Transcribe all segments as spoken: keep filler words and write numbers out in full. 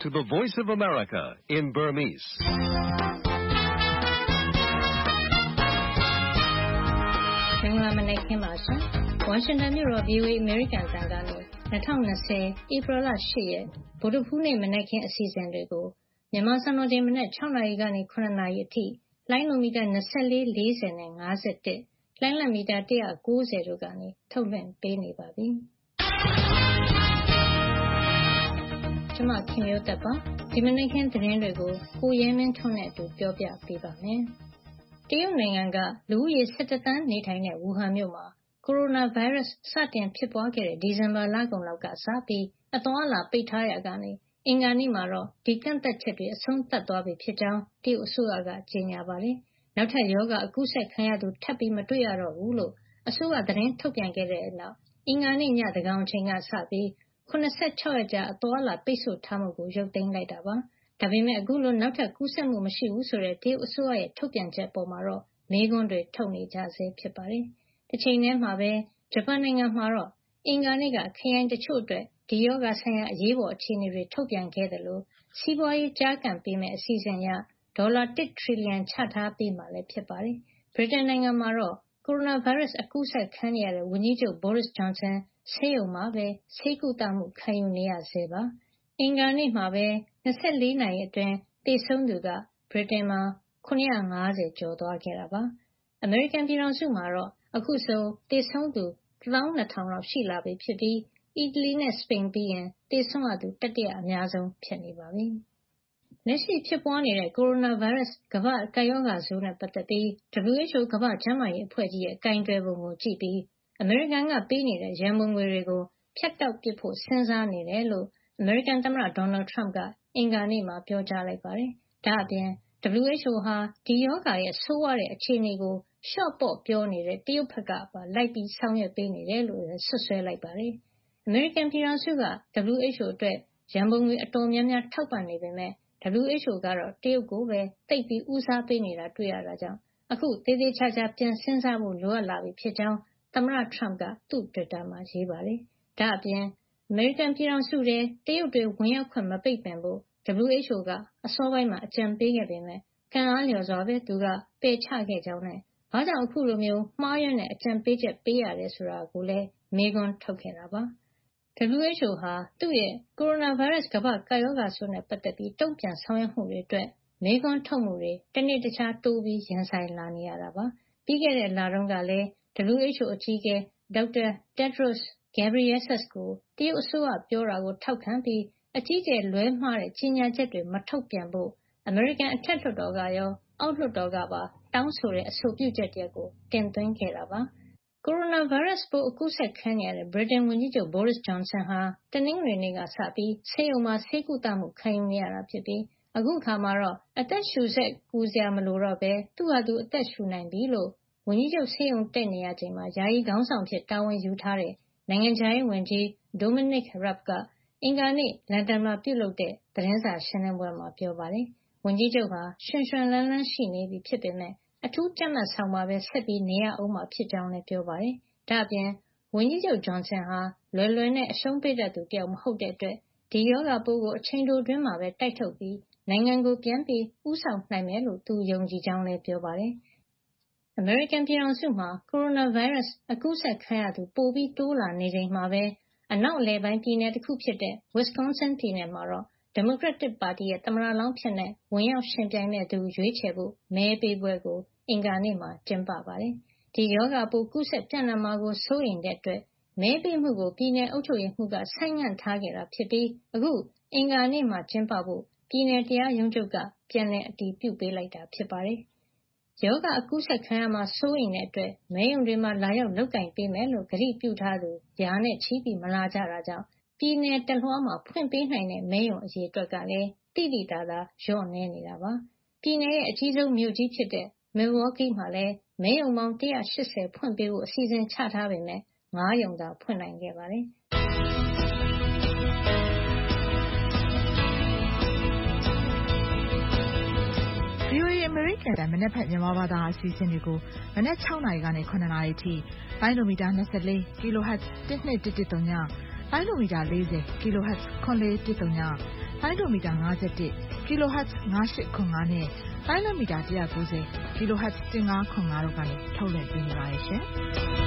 to the Voice of America in Burmese. ။မင်္ဂလာမနက်ခင်းပါရှင်။ ဝါရှင်တန်မြို့တော် ဗွီအိုအေ အမေရိကန်အသံကနေ ၂၀၂၀ ဧပြီလ ၈ ရက် ဗုဒ္ဓဟူးနေ့ မနက်ခင်းအစီအစဉ်တွေကို မြန်မာစံတော်ချိန် မနက် ၆ နာရီကနေ ၇ နာရီအထိ လိုင်းနိုမီတာ ၂၄၊ ၄၀ နဲ့ ၅၁၊ လှိုင်းလံမီတာ ၁၉၀ တို့ကနေ ထုတ်လွှင့်ပေးနေပါပြီ။ကျွန်မခင်မျိုးသက်ပါ။ဒီမနက်ခင်းသတင်းတွေကို ကိုရဲမင်းထွန်းနဲ့အတူပြောပြပေးပါမယ်။တရုတ်နိုင်ငံကလူဦးရေ ၁၁ သန်းနေထိုင်တဲ့ဝူဟန်မြို့မှာကိုရိုနာဗိုင်းရပ်စ်စတင်ဖြစ်ပွားခဲ့တဲ့ဒီဇင်ဘာလကုန်လောက်ကစပြီးအသွားအလာပိတ်ထားရာကနေအင်္ဂါနေ့မှာတော့ဒီကန့်သတ်ချက်တွေအဆုံးသတ်သွားပြီဖြစ်ကြောင်းတရုတ်အစိုးရကကြေညာပါတယ်။နောက်ထပ်ရောဂါအကူးစက်ခံရသူထပ်ပြီးမတွေ့ရတော့ဘူးလို့အစိုးရသတင်းထုတ်ပြန်ခဲ့တဲ့နောက်အင်္ဂါနေ့ညသန်းခေါင်အချိန်ကစပြီး၇၆ ရက်ကြာအသွားအလာပိတ်ဆို့ထားမှုကိုရုပ်သိမ်းလိုက်တာပါ။ဒါပေမဲ့အခုလိုနောက်ထပ်ကူးစက်မှုမရှိဘူးဆိုတဲ့တရုတ်အစိုးရရဲ့ထုတ်ပြန်ချက်ပေါ်မှာတော့မေးခွန်းတွေထုတ်နေကြဆဲဖြစ်ပါတယ်။တစ်ချိန်တည်းမှာပဲဂျပန်နိုင်ငံမှာတော့အင်္ဂါနေ့ကခရိုင်တချို့အတွက်ဒီရောဂါဆိုင်ရာအရေးပေါ်အခြေအနေတွေထုတ်ပြန်ခဲ့တယ်လို့စီးပွားရေးကြားကန်ပေးမဲ့အစီအစဉ်အရဒေါ်လာတစ်ထရီလီယံချထားပေးမှလည်းဖြစ်ပါတယ်။ဗြိတိန်နိုင်ငံမှာတော့ကိုရိုနာဗိုင်းရပ်စ်အကူးစက်ခံရတဲ့ဝန်ကြီးချုပ် Boris Johnson ဆေးရုံမှာပဲဆေးကုသမှုခံယူနေရဆဲပါ။အင်္ဂါနေ့မှာပဲ၂၄နာရီအတွင်းသေဆုံးသူကဗြိတိန်မှာ၇၅၀ကျော်သွားခဲ့တာပါ။အမေရိကန်ပြည်ထောင်စုမှာတော့အခုဆိုသေဆုံးသူတစ်သောင်းနှစ်ထောင်လောက်ရှိလာပြီဖြစ်ပြီးအီတလီနဲ့စပိန်ပြီးရင်သေဆုံးရသူတတိယအများဆုံးဖြစ်နေပါပြီ။လက်ရှိဖြစ်ပွားနေတဲ့ကိုရိုနာဗိုင်းရပ်စ်ကမ္ဘာ့ကပ်ရောဂါဆိုးနဲ့ပတ်သက်ပြီး ဒဘလျူ အိုက်ချ်အို ကမ္ဘာ့ကျန်းမာရေးအဖွဲ့ကြီးရဲ့ကိုင်တွယ်ပုံကိုကြည့်ပြီးအမေရိကန်ကပေးနေတဲ့ရန်ပုံငွေတွေကိုဖြတ်တောက်ပစ်ဖို့စဉ်းစားနေတယ်လို့အမေရိကန်သမ္မတဒေါ်နယ်ထရမ့်ကအင်္ဂါနေ့မှာပြောကြားလိုက်ပါတယ်။ဒါ့အပြင် ဒဘလျူ အိုက်ချ်အို ဟာဒီရောဂါရဲ့ဆိုးဝါးတဲ့အခြေအနေကိုလျှော့ပေါ့ပြောနေတဲ့တရုတ်ဘက်ကပါလိုက်ပြီးဆောင်ရွက်ပေးနေတယ်လို့ဆွဆွဲလိုက်ပါတယ်။အမေရိကန်ပြည်ထောင်စုက ဒဘလျူ အိုက်ချ်အို အတွက်ရန်ပုံငွေအတော်များများထောက်ပံ့နေပေမဲ့ ဒဘလျူ အိုက်ချ်အို ကတော့တရုတ်ကိုပဲသိပ်ပြီးဦးစားပေးနေတာတွေ့ရတာကြောင့်အခုသေးသေးချာချာပြန်စဉ်းစားဖို့လိုအပ်လာပြီဖြစ်ကြောင်းသမ္မတထရမ့်ကသူ့တွစ်တာမှာရေးပါတယ်။ဒါ့အပြင်အမေရိကန်ပြည်ထောင်စုထဲတရုတ်တွေဝင်ရောက်ခွင့်မပိတ်ပင်ဖို့ ဒဘလျူ အိုက်ချ်အို ကအစောပိုင်းမှာအကြံပေးခဲ့ပေမဲ့ကံအားလျော်စွာပဲသူကပယ်ချခဲ့ကြောင်းနဲ့ဘာကြောင့်အခုလိုမျိုးမှားယွင်းတဲ့အကြံပေးချက်ပေးရတယ်ဆိုတာကိုလည်းမေးခွန်းထုတ်ခဲ့တာပါ။ ဒဘလျူ အိုက်ချ်အို ဟာသူ့ရဲ့ကိုရိုနာဗိုင်းရပ်စ်ကမ္ဘာ့ကပ်ရောဂါဆိုးနဲ့ပတ်သက်ပြီးတုံ့ပြန်ဆောင်ရွက်မှုတွေအတွက်မေးခွန်းထုတ်မှုတွေတနေ့တခြားတိုးပြီးရင်ဆိုင်လာနေရတာပါ။ပြီးခဲ့တဲ့လတုန်းကလည်း ဒဘလျူ အိုက်ချ်အို အကြီးအကဲဒေါက်တာ Tedros Adhanom Ghebreyesus ကိုတရုတ်အစိုးရပြောတာကိုထောက်ခံပြီးအကြီးအကျယ်လွဲမှားတဲ့ကြေညာချက်တွေမထုတ်ပြန်ဖို့အမေရိကန်အထက်လွှတ်တော်ကရောအောက်လွှတ်တော်ကပါတောင်းဆိုတဲ့အဆိုပြုချက်တရပ်ကိုတင်သွင်းခဲ့တာပါ။ကိုရိုနာဗိုင်းရပ်စ်ပိုးအကူးစက်ခံရတဲ့ဗြိတိန်ဝန်ကြီးချုပ် Boris Johnson ဟာတနင်္ဂနွေနေ့ကစပြီးဆေးရုံမှာဆေးကုသမှုခံယူနေရတာဖြစ်ပြီးအခုအခါမှာတော့အသက်ရှူစက်ကူစရာမလိုတော့ပဲသူ့ဟာသူအသက်ရှူနိုင်ပြီလို့ဝန်ကြီးချုပ်ဆေးရုံတက်နေရချိန်မှာယာယီခေါင်းဆောင်ဖြစ်တာဝန်ယူထားတဲ့နိုင်ငံခြားရေးဝန်ကြီး Dominic Raab ကအင်္ဂါနေ့လန်ဒန်မှာပြုလုပ်တဲ့သတင်းစာရှင်းလင်းပွဲမှာပြောပါတယ်။ဝန်ကြီးချုပ်ဟာရွှင်ရွှင်လန်းလန်းရှိနေပြီဖြစ်ပေမဲ့အထူးကြပ်မတ်ဆောင်မှာပဲဆက်ပြီးနေရအောင်မှာဖြစ်ကြောင်းလည်းပြောပါတယ်။ဒါ့အပြင်ဝန်ကြီးချုပ် Johnson ဟာလွယ်လွယ်နဲ့အရှုံးပေးတတ်သူတယောက်မဟုတ်တဲ့အတွက်ဒီရောဂါပိုးကိုအချိန်တိုအတွင်းမှာပဲတိုက်ထုတ်ပြီးနိုင်ငံကိုပြန်ပြီးဦးဆောင်နိုင်မယ်လို့သူယုံကြည်ကြောင်းလည်းပြောပါတယ်။အမေရိကန်ပြည်ထောင်စုမှာကိုရိုနာဗိုင်းရပ်စ်အကူးစက်ခံရသူပိုပြီးတိုးလာနေချိန်မှာပဲအနောက်အလယ်ပိုင်းပြည်နယ်တစ်ခုဖြစ်တဲ့ Wisconsin ပြည်နယ်မှာတော့ဒီမိုကရက်တစ်ပါတီရဲ့သမ္မတလောင်းအဖြစ်ဝင်ရောက်ယှဉ်ပြိုင်မယ့်သူရွေးချယ်ဖို့မဲပေးပွဲကိုအင်္ဂါနေ့မှာကျင်းပပါတယ်။ဒီရောဂါပိုးကူးစက်ပြန့်နှံ့မှာကိုစိုးရိမ်တဲ့အတွက်မဲပေးမှုကိုပြည်နယ်အုပ်ချုပ်ရေးမှူးကဆိုင်းငံ့ထားခဲ့တာဖြစ်ပြီးအခုအင်္ဂါနေ့မှာကျင်းပဖို့ပြည်နယ်တရားရုံးချုပ်ကပြန်လည်အတည်ပြုပေးလိုက်တာဖြစ်ပါတယ်။ရောဂါအကူးစက်ခံရမှာစိုးရိမ်တဲ့အတွက်မဲရုံတွေမှာလာရောက်လုပ်ကိုင်ပေးမယ်လို့ကတိပြုထားသူရာနဲ့ချီပြီးမလာကြတာကြောင့်ပြည်နယ်တလွှားမှာဖွင့်ပေးနိုင်တဲ့မဲရုံအရေအတွက်ကလည်းတိတိတသာလျော့နည်းနေတာပါ။ပြည်နယ်ရဲ့အကြီးဆုံးမြို့ကြီးဖြစ်တဲ့ Milwaukee မှာလည်းမဲရုံပေါင်း၁၈၀ဖွင့်ပေးဖို့အစီအစဉ်ချထားပေမဲ့၅ရုံသာဖွင့်နိုင်ခဲ့ပါတယ်။ VOA အမေရိကန်တိုင်းမနက်ဖြန်မြန်မာဘာသာအစီအစဉ်တွေကိုမနက်၆နာရီကနေ၇နာရီအထိလိုင်းနိုမီတာ၂၄ kHz တစ်နှစ်တစ်တစ်သုံးညလိုင်းနိုမီတာ၄၀ kHz ခွန်လေးတစ်သုံးညပိုင်းလိုမီတာ၅၁ kilohertz ငါးရှစ်ခွန်ငါးနဲ့ပိုင်းလိုမီတာ၁၉၀ kilohertz ၁၅ခွန်ငါးတို့ကနေထုတ်လွှင့်ပေးနေပါတယ်ရှင်။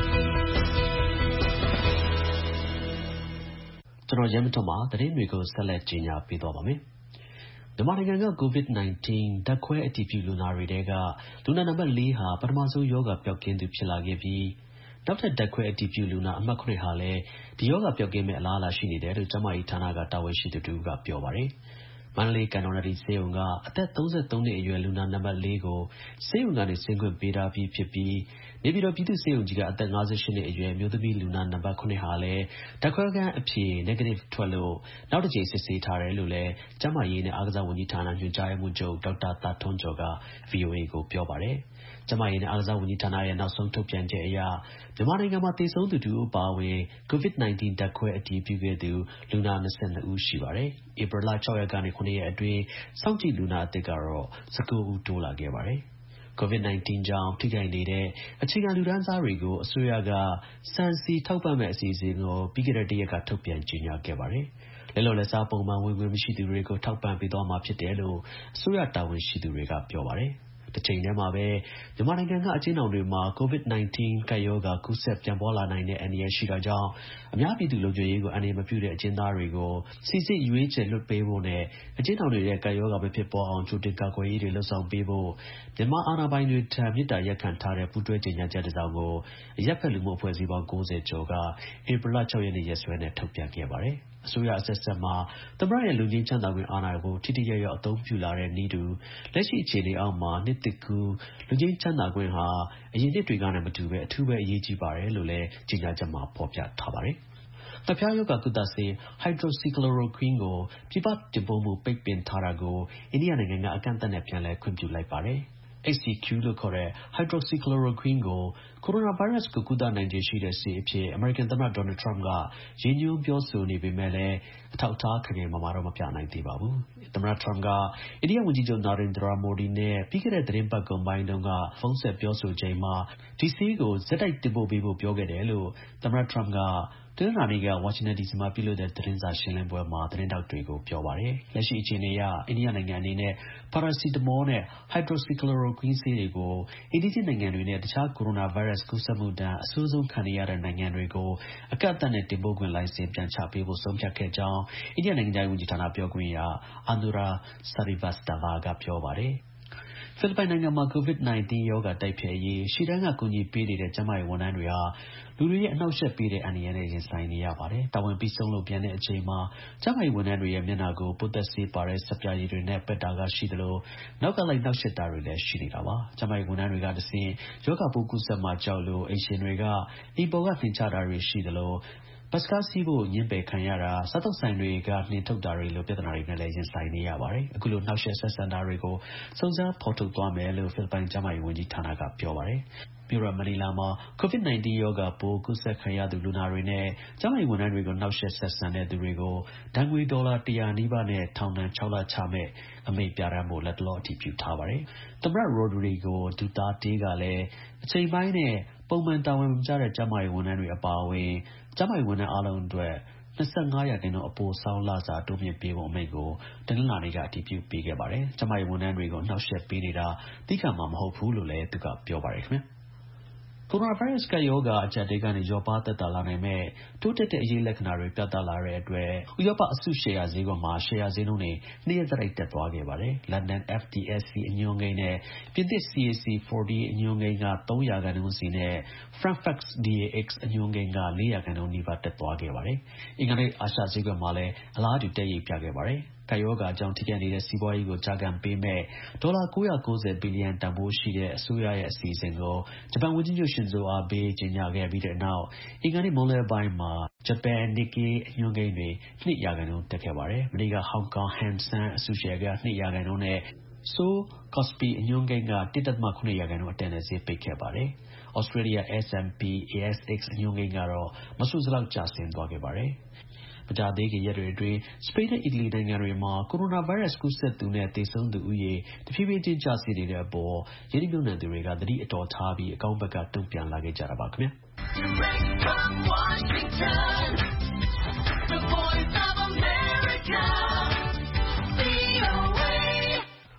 ကျွန်တော်ရဲမထွန်းမှာသတင်းတွေကိုဆက်လက်ကြီးညာပေးသွားပါမယ်။မြန်မာနိုင်ငံက COVID 19 ဓာတ်ခွဲအတည်ပြုလူနာတွေထဲကလူနာနံပါတ်၄ဟာပထမဆုံးရောဂါပျောက်ကင်းသူဖြစ်လာခဲ့ပြီးနောက်ထပ်ဓာတ်ခွဲအတည်ပြုလူနာအမှတ်၇ဟာလည်းဒီရောဂါပျောက်ကင်းမဲ့အလားအလာရှိနေတယ်လို့ကျန်းမာရေးဌာနကတာဝန်ရှိသူတူကပြောပါတယ်။မန္တလေးကန်တော်နဒီဆေးရုံကအသက်၃၃နှစ်အရွယ်လူနာနံပါတ်၄ကိုဆေးရုံကနေဆင်းခွင့်ပေးထားပြီးဖြစ်ပြီးနေပြည်တော်ပြည်သူ့ဆေးရုံကြီးကအသက်၅၈နှစ်အရွယ်မျိုးသမီးလူနာနံပါတ်၇ဟာလည်းဓာတ်ခွဲခန်းအဖြေ negative ထွက်လို့နောက်တစ်ကြိမ်စစ်ဆေးထားတယ်လို့လည်းကျန်းမာရေးနဲ့အားကစားဝန်ကြီးဌာနညွှန်ကြားရေးမှူးချုပ်ဒေါက်တာသာထွန်းကျော်က ဗွီအိုအေကိုပြောပါတယ်။ကျန်းမာရေးနဲ့အားကစားဝန်ကြီးဌာနရဲ့နောက်ဆုံးထုတ်ပြန်ချက်အရမြန်မာနိုင်ငံမှာသေဆုံးသူတူအပါအဝင် COVID 19 ဓာတ်ခွဲအတည်ပြုခဲ့သူလူနာ၂၂ဦးရှိပါတယ်။ဧပြီလ၆ရက်ကနေ၇ရက်အတွင်းစောင့်ကြည့်လူနာအသစ်ကတော့၁၉ဦးတိုးလာခဲ့ပါတယ်။ COVID 19 ကြောင့်ထိခိုက်နေတဲ့အခြေခံလူတန်းစားတွေကိုအစိုးရကဆန်ဆီထောက်ပံ့မဲ့အစီအစဉ်ကိုပြီးခဲ့တဲ့တရက်ကထုတ်ပြန်ကြေညာခဲ့ပါတယ်။လက်လော်လက်စားပုံမှန်ဝင်ငွေမရှိသူတွေကိုထောက်ပံ့ပေးသွားမှာဖြစ်တယ်လို့အစိုးရတာဝန်ရှိသူတွေကပြောပါတယ်။တစ်ချိန်တည်းမှာပဲမြန်မာနိုင်ငံကအကျဉ်းထောင်တွေမှာ COVID 19 ကပ်ရောဂါကူးစက်ပြန့်ပွားလာနိုင်တဲ့အန္တရာယ်ရှိတာကြောင့်အများပြည်သူလုံခြုံရေးကိုအန္တရာယ်မပြုတဲ့အကျဉ်းသားတွေကိုစိစစ်ရွေးချယ်လွှတ်ပေးဖို့နဲ့အကျဉ်းထောင်တွေရဲ့ကပ်ရောဂါမဖြစ်ပွားအောင်ကြိုတင်ကာကွယ်ရေးတွေလှုံ့ဆော်ပေးဖို့မြန်မာအာဏာပိုင်တွေထံမေတ္တာရပ်ခံထားတဲ့ပူးတွဲကြေညာချက်တစ်စောင်ကိုအရပ်ဖက်လူမှုအဖွဲ့အစည်းပေါင်း၉၀ကျော်ကဧပြီလ၆ရက်နေ့ရက်စွဲနဲ့ထုတ်ပြန်ခဲ့ပါတယ်။အစိုးရအဆက်ဆက်မှာသမ္မတရဲ့လူငင်းချမ်းသာခွင့်အာဏာကိုထိထိရောက်ရောက်အသုံးပြုလာတဲ့နည်းတူလက်ရှိအခြေအနေအောက်မှာနှစ်သစ်ကူးလူငင်းချမ်းသာခွင့်ဟာအရင်နှစ်တွေကနဲ့မတူပဲအထူးပဲအရေးကြီးပါတယ်လို့လည်းကြေညာချက်မှာဖော်ပြထားပါတယ်။ငှက်ဖျားရောဂါကုသဆေး hydroxychloroquine ကိုပြည်ပတင်ပို့မှုပိတ်ပင်ထားတာကိုအိန္ဒိယနိုင်ငံကအကန့်အသတ်နဲ့ပြန်လည်ခွင့်ပြုလိုက်ပါတယ်။ H C Q လို့ခေါ်တဲ့ hydroxychloroquine ကိုကိုရိုနာဗိုင်းရပ်စ်ကိုကုသနိုင်ခြေရှိတဲ့ဆေးအဖြစ်အမေရိကန်သမ္မတဒေါ်နယ်ထရမ့်ကရည်ညွှန်းပြောဆိုနေပေမဲ့လည်းအထောက်အထားခိုင်ခိုင်မာမာတော့မပြနိုင်သေးပါဘူး။သမ္မတထရမ့်ကအိန္ဒိယဝန်ကြီးချုပ်နာရင်ဒရာမိုဒီနဲ့ပြီးခဲ့တဲ့သီတင်းပတ်ကုန်ပိုင်းတုန်းကဖုန်းဆက်ပြောဆိုချိန်မှာဒီဆေးကိုဆက်တိုက်တင်ပို့ပေးဖို့ပြောခဲ့တယ်လို့သမ္မတထရမ့်ကတနင်္လာနေ့ကဝါရှင်တန်ဒီစီမှာပြုလုပ်တဲ့သတင်းစာရှင်းလင်းပွဲမှာသတင်းထောက်တွေကိုပြောပါတယ်။လက်ရှိအခြေအနေအရအိန္ဒိယနိုင်ငံအနေနဲ့ပါရာစီတမောနဲ့ hydroxychloroquine ဆေးတွေကိုအိန္ဒိယနိုင်ငံတွေနဲ့တခြားကိုရိုနာဗိုင်းရပ်စ်ကူးစက်မှုဒဏ်အဆိုးဆုံးခံနေရတဲ့နိုင်ငံတွေကိုအကန့်အသတ်နဲ့တင်ပို့ခွင့်လိုင်စင်ပြန်ချပေးဖို့ဆုံးဖြတ်ခဲ့ကြောင်းအိန္ဒိယနိုင်ငံခြားရေးဝန်ကြီးဌာနပြောခွင့်ရ Anura Srivastava ကပြောပါတယ်။ဖိလစ်ပိုင်နိုင်ငံမှာ COVID 19 ရောဂါတိုက်ဖျက်ရေးရှေ့တန်းကကူညီပေးနေတဲ့ကျန်းမာရေးဝန်ထမ်းတွေဟာလူတွေရဲ့အနှောက်အယှက်ပေးတဲ့အန္တရာယ်နဲ့ရင်ဆိုင်နေရပါတယ်။တာဝန်ပြီးဆုံးလို့ပြန်တဲ့အချိန်မှာကျန်းမာရေးဝန်ထမ်းတွေရဲ့မျက်နှာကိုပိုးသက်ဆေးပါတဲ့ဆပ်ပြာရည်တွေနဲ့ပက်တာကရှိသလိုနောက်ကလိုက်နှောက်ယှက်တာတွေလည်းရှိနေတာပါ။ကျန်းမာရေးဝန်ထမ်းတွေကတဆင့်ရောဂါပိုးကူးစက်မှာကြောက်လို့အိမ်ရှင်တွေကအိမ်ပေါ်ကနှင်ချတာတွေရှိသလိုဘတ်စ်ကားစီးဖို့ညှင်းပယ်ခံရတာစားသောက်ဆိုင်တွေကနှင်ထုတ်တာတွေလိုပြဿနာတွေနဲ့လည်းရင်ဆိုင်နေရပါတယ်။အခုလိုနှောက်ယှက်ဆက်ဆံတာတွေကိုစုံစမ်းဖော်ထုတ်သွားမယ်လို့ဖိလစ်ပိုင်ကျန်းမာရေးဝန်ကြီးဌာနကပြောပါတယ်။မြို့တော်မနီလာမှာ COVID 19 ရောဂါပိုးကူးစက်ခံရသူလူနာတွေနဲ့ကျန်းမာရေးဝန်ထမ်းတွေကိုနှောက်ယှက်ဆက်ဆံတဲ့သူတွေကိုဒဏ်ငွေဒေါ်လာတစ်ရာနီးပါးနဲ့ထောင်ဒဏ်၆လချမဲ့အမိန့်ပြဋ္ဌာန်းဖို့လက်တလောအတည်ပြုထားပါတယ်။သမ္မတရိုဒရီဂိုဒူတာတေးကလည်းအချိန်ပိုင်းနဲ့ပုံမှန်တာဝန်မကျတဲ့ကျန်းမာရေးဝန်ထမ်းတွေအပါအဝင်ကျန်းမာရေးဝန်ထမ်းအားလုံးအတွက်၂၅ရာခိုင်နှုန်းအပိုဆောင်းလစာတိုးမြင့်ပေးဖို့အမိန့်ကိုတနင်္လာနေ့ကအတည်ပြုပေးခဲ့ပါတယ်။ကျန်းမာရေးဝန်ထမ်းတွေကိုနှောက်ယှက်ပေးနေတာသိခံမှာမဟုတ်ဘူးလို့လည်းသူကပြောပါတယ်ခင်ဗျာ။ကိုရိုနာဗိုင်းရပ်စ်ကပ်ရောဂါအကျပ်အတည်းကနေလျော့ပါးသက်သာလာနိုင်မဲ့တိုးတက်တဲ့အရေးလက္ခဏာတွေပြသလာတဲ့အတွက်ဥရောပအစုရှယ်ယာဈေးကွက်မှာရှယ်ယာဈေးနှုန်းတွေနှစ်ရက်ဆက်တိုက်တက်သွားခဲ့ပါတယ်။ လန်ဒန် F T S E အညွှန်းကိန်းနဲ့ပြင်သစ် C A C ၄၀ အညွှန်းကိန်းကသုံးရာခိုင်နှုန်းစီနဲ့ Frankfurt D A X အညွှန်းကိန်းကလေးရာခိုင်နှုန်းနီးပါးတက်သွားခဲ့ပါတယ်။အင်္ဂါနေ့အာရှဈေးကွက်မှာလည်းအလားတူတက်ရိပ်ပြခဲ့ပါတယ်။ကပ်ရောဂါကြောင့်ထိခိုက်နေတဲ့စီးပွားရေးကိုကျားကန်ပေးမဲ့ဒေါ်လာ၉၉၀ဘီလီယံတန်ဖိုးရှိတဲ့အစိုးရရဲ့အစီအစဉ်ကိုဂျပန်ဝန်ကြီးချုပ်ရှင်ဇိုအာဘေးကြေညာခဲ့ပြီးတဲ့နောက်အင်္ဂါနေ့မွန်းလွဲပိုင်းမှာဂျပန် Nikkei အညွှန်းကိန်းတွေ၂ရာခိုင်နှုန်းတက်ခဲ့ပါတယ်။မနေ့ကဟောင်ကောင် Hang Seng အစုရှယ်ယာက၂ရာခိုင်နှုန်းနဲ့ Seoul Kospi အညွှန်းကိန်းက၁.၇ရာခိုင်နှုန်းအတက်နဲ့ဈေးပိတ်ခဲ့ပါတယ်။ Australia S and P A S X အညွှန်းကိန်းကတော့မဆိုစလောက်ကျဆင်းသွားခဲ့ပါတယ်။မကြာသေးခင်ရက်တွေအတွင်းစပိန်နဲ့အီတလီနိုင်ငံတွေမှာကိုရိုနာဗိုင်းရပ်စ်ကူးစက်သူနဲ့သေဆုံးသူဦးရေတဖြည်းဖြည်းချင်းကျဆင်းနေတဲ့အပေါ်ယင်းနှိမ့်ညွှန်သူတွေကသတိအတော်ထားပြီးအကောင်းဘက်ကတုံ့ပြန်လာခဲ့ကြတာပါခင်ဗျာ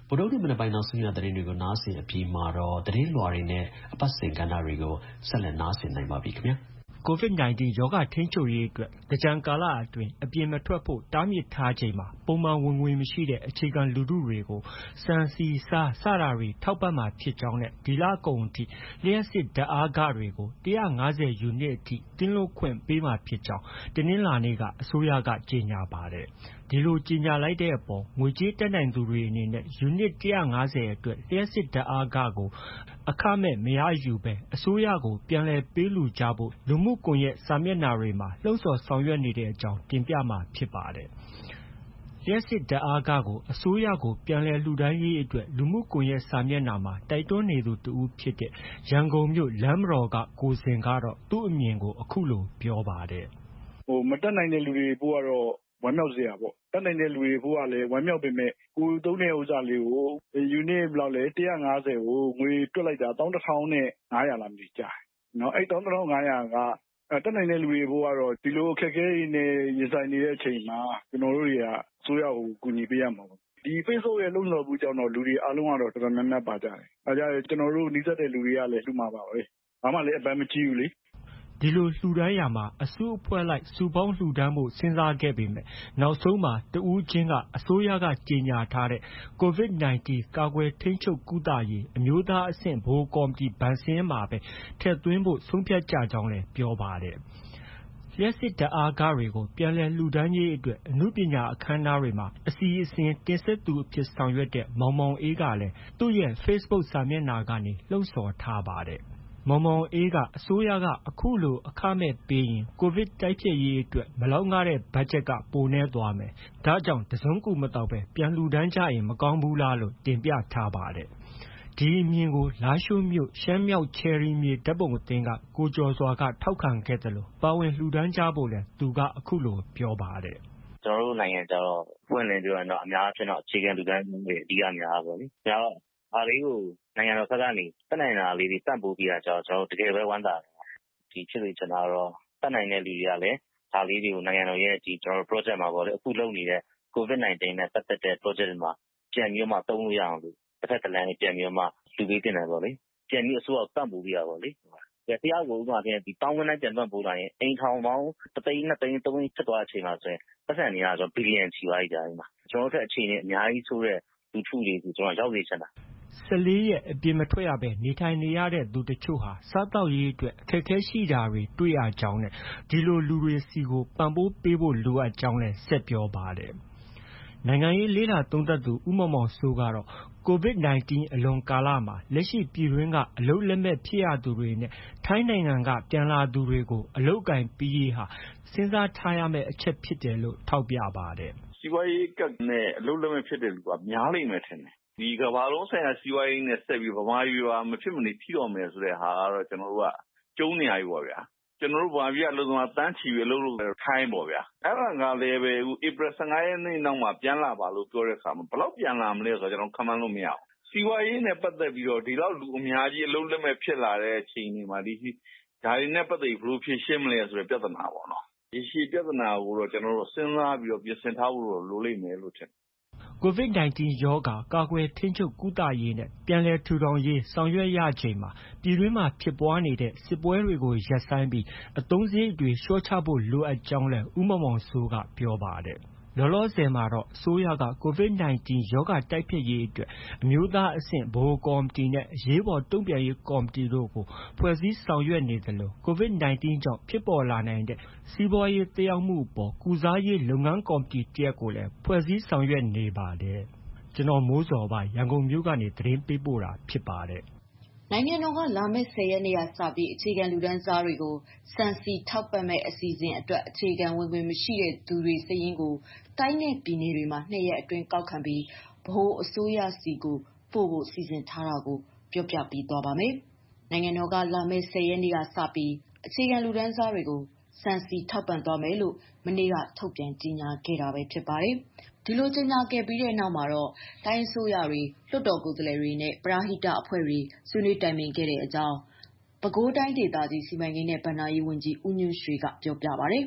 ဗုဒ္ဓဟူးနေ့မနက်ပိုင်းနောက်ဆုံးရသတင်းတွေကိုနားဆင်အပြီးမှာတော့သတင်းလွှာတွေနဲ့အပတ်စဉ်ကဏ္ဍတွေကိုဆက်လက်နားဆင်နိုင်ပါပြီခင်ဗျာကိုဗစ် ၁၉ ရောဂါထိန်းချုပ်ရေးအတွက်သင်္ကြန်ကာလအတွင်းအပြင်မထွက်ဖို့တားမြစ်ထားချိန်မှာပုံမှန်ဝင်ငွေမရှိတဲ့အခြေခံလူထုတွေကိုဆန်ဆီဆားစတာတွေထောက်ပံ့မှာဖြစ်ကြောင်းနဲ့ဒီလကုန်အထိလျှပ်စစ်ဓာတ်အားခတွေကို၁၅၀ယူနစ်အထိတင်းလွှတ်ခွင့်ပေးမှာဖြစ်ကြောင်းတနင်္လာနေ့ကအစိုးရကကြေညာပါတယ်ဒီလိုကြေညာလိုက်တဲ့အပေါ်ငွေကြေးတက်နိုင်သူတွေအနေနဲ့ယူနစ်၁၅၀အတွက်လျှပ်စစ်ဓာတ်အားခကိုအခမဲ့မရယူပဲအစိုးရကိုပြန်လည်ပေးလှူကြဖို့လူမှုကွန်ရက်စာမျက်နှာတွေမှာလှုံ့ဆော်ဆောင်ရွက်နေတဲ့အကြောင်းတင်ပြမှာဖြစ်ပါတယ်။လျှပ်စစ်ဓာတ်အားခကိုအစိုးရကိုပြန်လည်လှူဒါန်းရေးအတွက်လူမှုကွန်ရက်စာမျက်နှာမှာတိုက်တွန်းနေသူတဦးဖြစ်တဲ့ရန်ကုန်မြို့လမ်းမတော်ကကိုဇင်ကတော့သူ့အမြင်ကိုအခုလိုပြောပါတယ်။ဟိုမတက်နိုင်တဲ့လူတွေပို့ကတော့ဝမ်းမြောက်စရာပေါ့တက်နိုင်တဲ့လူတွေပို့ကလည်းဝမ်းမြောက်ပေမဲ့ကိုသုံးတဲ့ဥစ္စာလေးကိုယူနစ်ဘယ်လောက်လဲ၁၅၀ကိုငွေတွက်လိုက်တာ၁၁၅၀၀လားမသိကြားနော်အဲ့၁၁၅၀၀ကတက်နိုင်တဲ့လူတွေပို့ကတော့ဒီလိုအခက်အခဲတွေနဲ့ရင်ဆိုင်နေတဲ့အချိန်မှာကျွန်တော်တို့တွေကအစိုးရကိုကူညီပေးရမှာပေါ့ဒီ Facebook ရဲ့လုံလောက်မှုကြောင့်တော့လူတွေအားလုံးကတော့တော်တော်များများပါကြတယ်အဲဒါကြောင့်ကျွန်တော်တို့နှိစက်တဲ့လူတွေကလည်းလှူမှာပါပဲဘာမှလည်းအပန်းမကြည့်ဘူးလေဒီလိုလှူဒန်းရာမှာအစုအဖွဲ့လိုက်စုပေါင်းလှူဒန်းဖို့စဉ်းစားခဲ့ပေမဲ့နောက်ဆုံးမှာတဦးချင်းကအစိုးရကကြေညာထားတဲ့ကိုဗစ် ၁၉ ကာကွယ်ထိန်းချုပ်ကုသရေးအမျိုးသားအဆင့်ဗဟိုကော်မတီဘဏ်စာရင်းမှာပဲထည့်သွင်းဖို့ဆုံးဖြတ်ကြကြောင်းလည်းပြောပါတယ်။လျှပ်စစ်ဓာတ်အားခတွေကိုပြန်လည်လှူဒန်းရေးအတွက်အနုပညာအခမ်းအနားတွေမှာအစီအစဉ်တင်ဆက်သူအဖြစ်ဆောင်ရွက်တဲ့မောင်မောင်အေးကလည်းသူ့ရဲ့ Facebook စာမျက်နှာကနေလှုံ့ဆော်ထားပါတယ်။မောင်မောင်အေးကအစိုးရကအခုလိုအခမဲ့ပေးရင်ကိုဗစ်တိုက်ဖျက်ရေးအတွက်မလောက်ငတဲ့ဘတ်ဂျက်ကပိုနည်းသွားမယ်။ဒါကြောင့်တစုံကူမတောက်ပဲပြန်လှူဒန်းကြရင်မကောင်းဘူးလားလို့တင်ပြထားပါတယ်။ဒီအမြင်ကိုလားရှိုးမြို့ရှမ်းမြောက်ချယ်ရီမြေဓာတ်ပုံအသင်းကကိုကျော်စွာကထောက်ခံခဲ့တယ်လို့ပါဝင်လှူဒန်းကြဖို့လည်းသူကအခုလိုပြောပါတယ်။ကျွန်တော်တို့နိုင်ငံကျတော့ပွင့်လင်းပြောရင်တော့အများအားဖြင့်တော့အခြေခံလူတန်းတွေအဓိကများပါလေ။ဒါတော့အားလေးကိုနိုင်ငံတော်ဘက်ကနေတက်နိုင်တာလေးတွေတန့်ပိုးပြီးတာကြောင့်ကျွန်တော်တို့တကယ်ပဲဝမ်းသာတယ်။ဒီဖြစ်လို့ကျွန်တော်တော့တက်နိုင်တဲ့လူတွေကလည်းဒါလေးတွေကိုနိုင်ငံတော်ရဲ့ဒီကျွန်တော်တို့ project မှာပေါ့လေအခုလုပ်နေတဲ့ကိုဗစ် ၁၉ နဲ့ပတ်သက်တဲ့ project တွေမှာပြန်ပြီးမှသုံးလို့ရအောင်လို့တစ်ဖက်တစ်လမ်းပြန်ပြီးမှလူပေးတင်တယ်ပေါ့လေ။ပြန်ပြီးအစိုးရတန့်ပိုးပြီးတာပေါ့လေ။တရားကိုဥပမာဖြင့်ဒီတောင်းဝန်တိုင်းပြန်တန့်ပိုးလာရင်အိမ်ထောင်ပေါင်းတစ်သိန်းနှစ်သိန်းသုံးသိန်းဖြစ်သွားတဲ့အချိန်မှာဆိုရင်ပတ်စံနေရဆိုဘီလီယံချီသွားကြတယ်မှာကျွန်တော်တို့အခြေအနေအများကြီးဆိုတဲ့လူထုတွေကိုကျွန်တော်ရောက်နေချင်တာ၁၄ရက်အပြင်မထွက်ရပဲနေထိုင်နေရတဲ့သူတချို့ဟာစားတောက်ရေးအတွက်အခက်အခဲရှိတာတွေတွေ့ရကြောင်းနဲ့ဒီလိုလူတွေစီကိုပံ့ပိုးပေးဖို့လိုအပ်ကြောင်းလည်းဆက်ပြောပါတယ်။နိုင်ငံရေးလေ့လာသုံးသပ်သူဦးမောင်မောင်စိုးကတော့ကိုဗစ် ၁၉ အလွန်ကာလမှာလက်ရှိပြည်တွင်းကအလုပ်လက်မဲ့ဖြစ်ရသူတွေနဲ့ထိုင်းနိုင်ငံကပြန်လာသူတွေကိုအလုပ်ကိုင်ပေးရေးဟာစဉ်းစားထားရမယ့်အချက်ဖြစ်တယ်လို့ထောက်ပြပါတယ်။စီးပွားရေးကနဲ့အလုပ်လက်မဲ့ဖြစ်တဲ့လူကများလိမ့်မယ်ထင်တယ်။ဒီကမ္ဘာလုံးဆိုင်ရာစီးပွားရေးနဲ့ဆက်ပြီးဗမာပြည်ကမဖြစ်မနေထိတော့မယ်ဆိုတဲ့ဟာကတော့ကျွန်တော်တို့ကကျုံးနေရပြီပေါ့ဗျာကျွန်တော်တို့ဗမာပြည်ကအလုပ်သမားတန်းချီပြီးအလုပ်လုပ်ခိုင်းပေါ့ဗျာအဲ့ဒါကလည်းပဲအခုဧပြီ၁၅ရက်နေ့နောက်မှာပြန်လာပါလို့ပြောတဲ့အခါမှာဘယ်တော့ပြန်လာမလဲဆိုတော့ကျွန်တော်ခန့်မှန်းလို့မရဘူးစီးပွားရေးနဲ့ပတ်သက်ပြီးတော့ဒီလောက်လူအများကြီးအလုပ်လက်မဲ့ဖြစ်လာတဲ့အချိန်တွေမှာဒီဒါတွေနဲ့ပတ်သက်ပြီးဘယ်လိုဖြေရှင်းမလဲဆိုတဲ့ပြဿနာပေါ့နော်ဒီရှိပြဿနာကိုတော့ကျွန်တော်တို့စဉ်းစားပြီးတော့ပြင်ဆင်ထားဖို့လိုလိမ့်မယ်လို့ထင်ကိုဗစ် ၁၉ ရောဂါကာကွယ်ထိန်းချုပ်ကုသရေးနဲ့ပြန်လည်ထူထောင်ရေးဆောင်ရွက်ရချိန်မှာပြည်တွင်းမှာဖြစ်ပွားနေတဲ့စစ်ပွဲတွေကိုရပ်ဆိုင်းပြီးအသုံးစရိတ်တွေလျှော့ချဖို့လိုအပ်ကြောင်းလည်းဦးမောင်မောင်စိုးကပြောပါတယ်။လောလောဆယ်မှာတော့အစိုးရကကိုဗစ် ၁၉ ရောဂါတိုက်ဖျက်ရေးအတွက်အမျိုးသားအဆင့်ဗဟိုကော်မတီနဲ့အရေးပေါ်တုံ့ပြန်ရေးကော်မတီတို့ကိုဖွဲ့စည်းဆောင်ရွက်နေသလိုကိုဗစ် ၁၉ ကြောင့်ဖြစ်ပေါ်လာနိုင်တဲ့စီးပွားရေးသက်ရောက်မှုအပေါ်ကုစားရေးလုပ်ငန်းကော်မတီတစ်ရပ်ကိုလည်းဖွဲ့စည်းဆောင်ရွက်နေပါတယ်။ကျွန်တော်မိုးစော်ပါရန်ကုန်မြို့ကနေသတင်းပေးပို့တာဖြစ်ပါတယ်။နိုင်ငံတော်ကလာမယ့်၁၀ရက်နေ့ကစပြီးအခြေခံလူတန်းစားတွေကိုစံစီထောက်ပံ့မဲ့အစီအစဉ်အတွက်အခြေခံဝင်ငွေမရှိတဲ့သူတွေစည်ရင်းကိုတိုင်းနဲ့ပြည်နယ်တွေမှာနှစ်ရက်အတွင်းကောက်ခံပြီးဗဟိုအစိုးရစီကိုပို့ဖို့စီစဉ်ထားတာကိုပြောပြပေးသွားပါမယ်။နိုင်ငံတော်ကလာမယ့်၁၀ရက်နေ့ကစပြီးအခြေခံလူတန်းစားတွေကိုစံစီထောက်ပံ့သွားမယ်လို့မနေ့ကထုတ်ပြန်ကြေညာခဲ့တာပဲဖြစ်ပါတယ်။ဒီလိုကြေညာခဲ့ပြီးတဲ့နောက်မှာတော့တိုင်းအစိုးရတွေလွှတ်တော်ကိုယ်စားလှယ်တွေနဲ့ပရဟိတအဖွဲ့တွေဆွေးနွေးတိုင်ပင်ခဲ့တဲ့အကြောင်းပဲခူးတိုင်းဒေသကြီးစီမံကိန်းနဲ့ဗဏ္ဍာရေးဝန်ကြီးဦးညွှန့်ရွှေကပြောပြပါတယ်။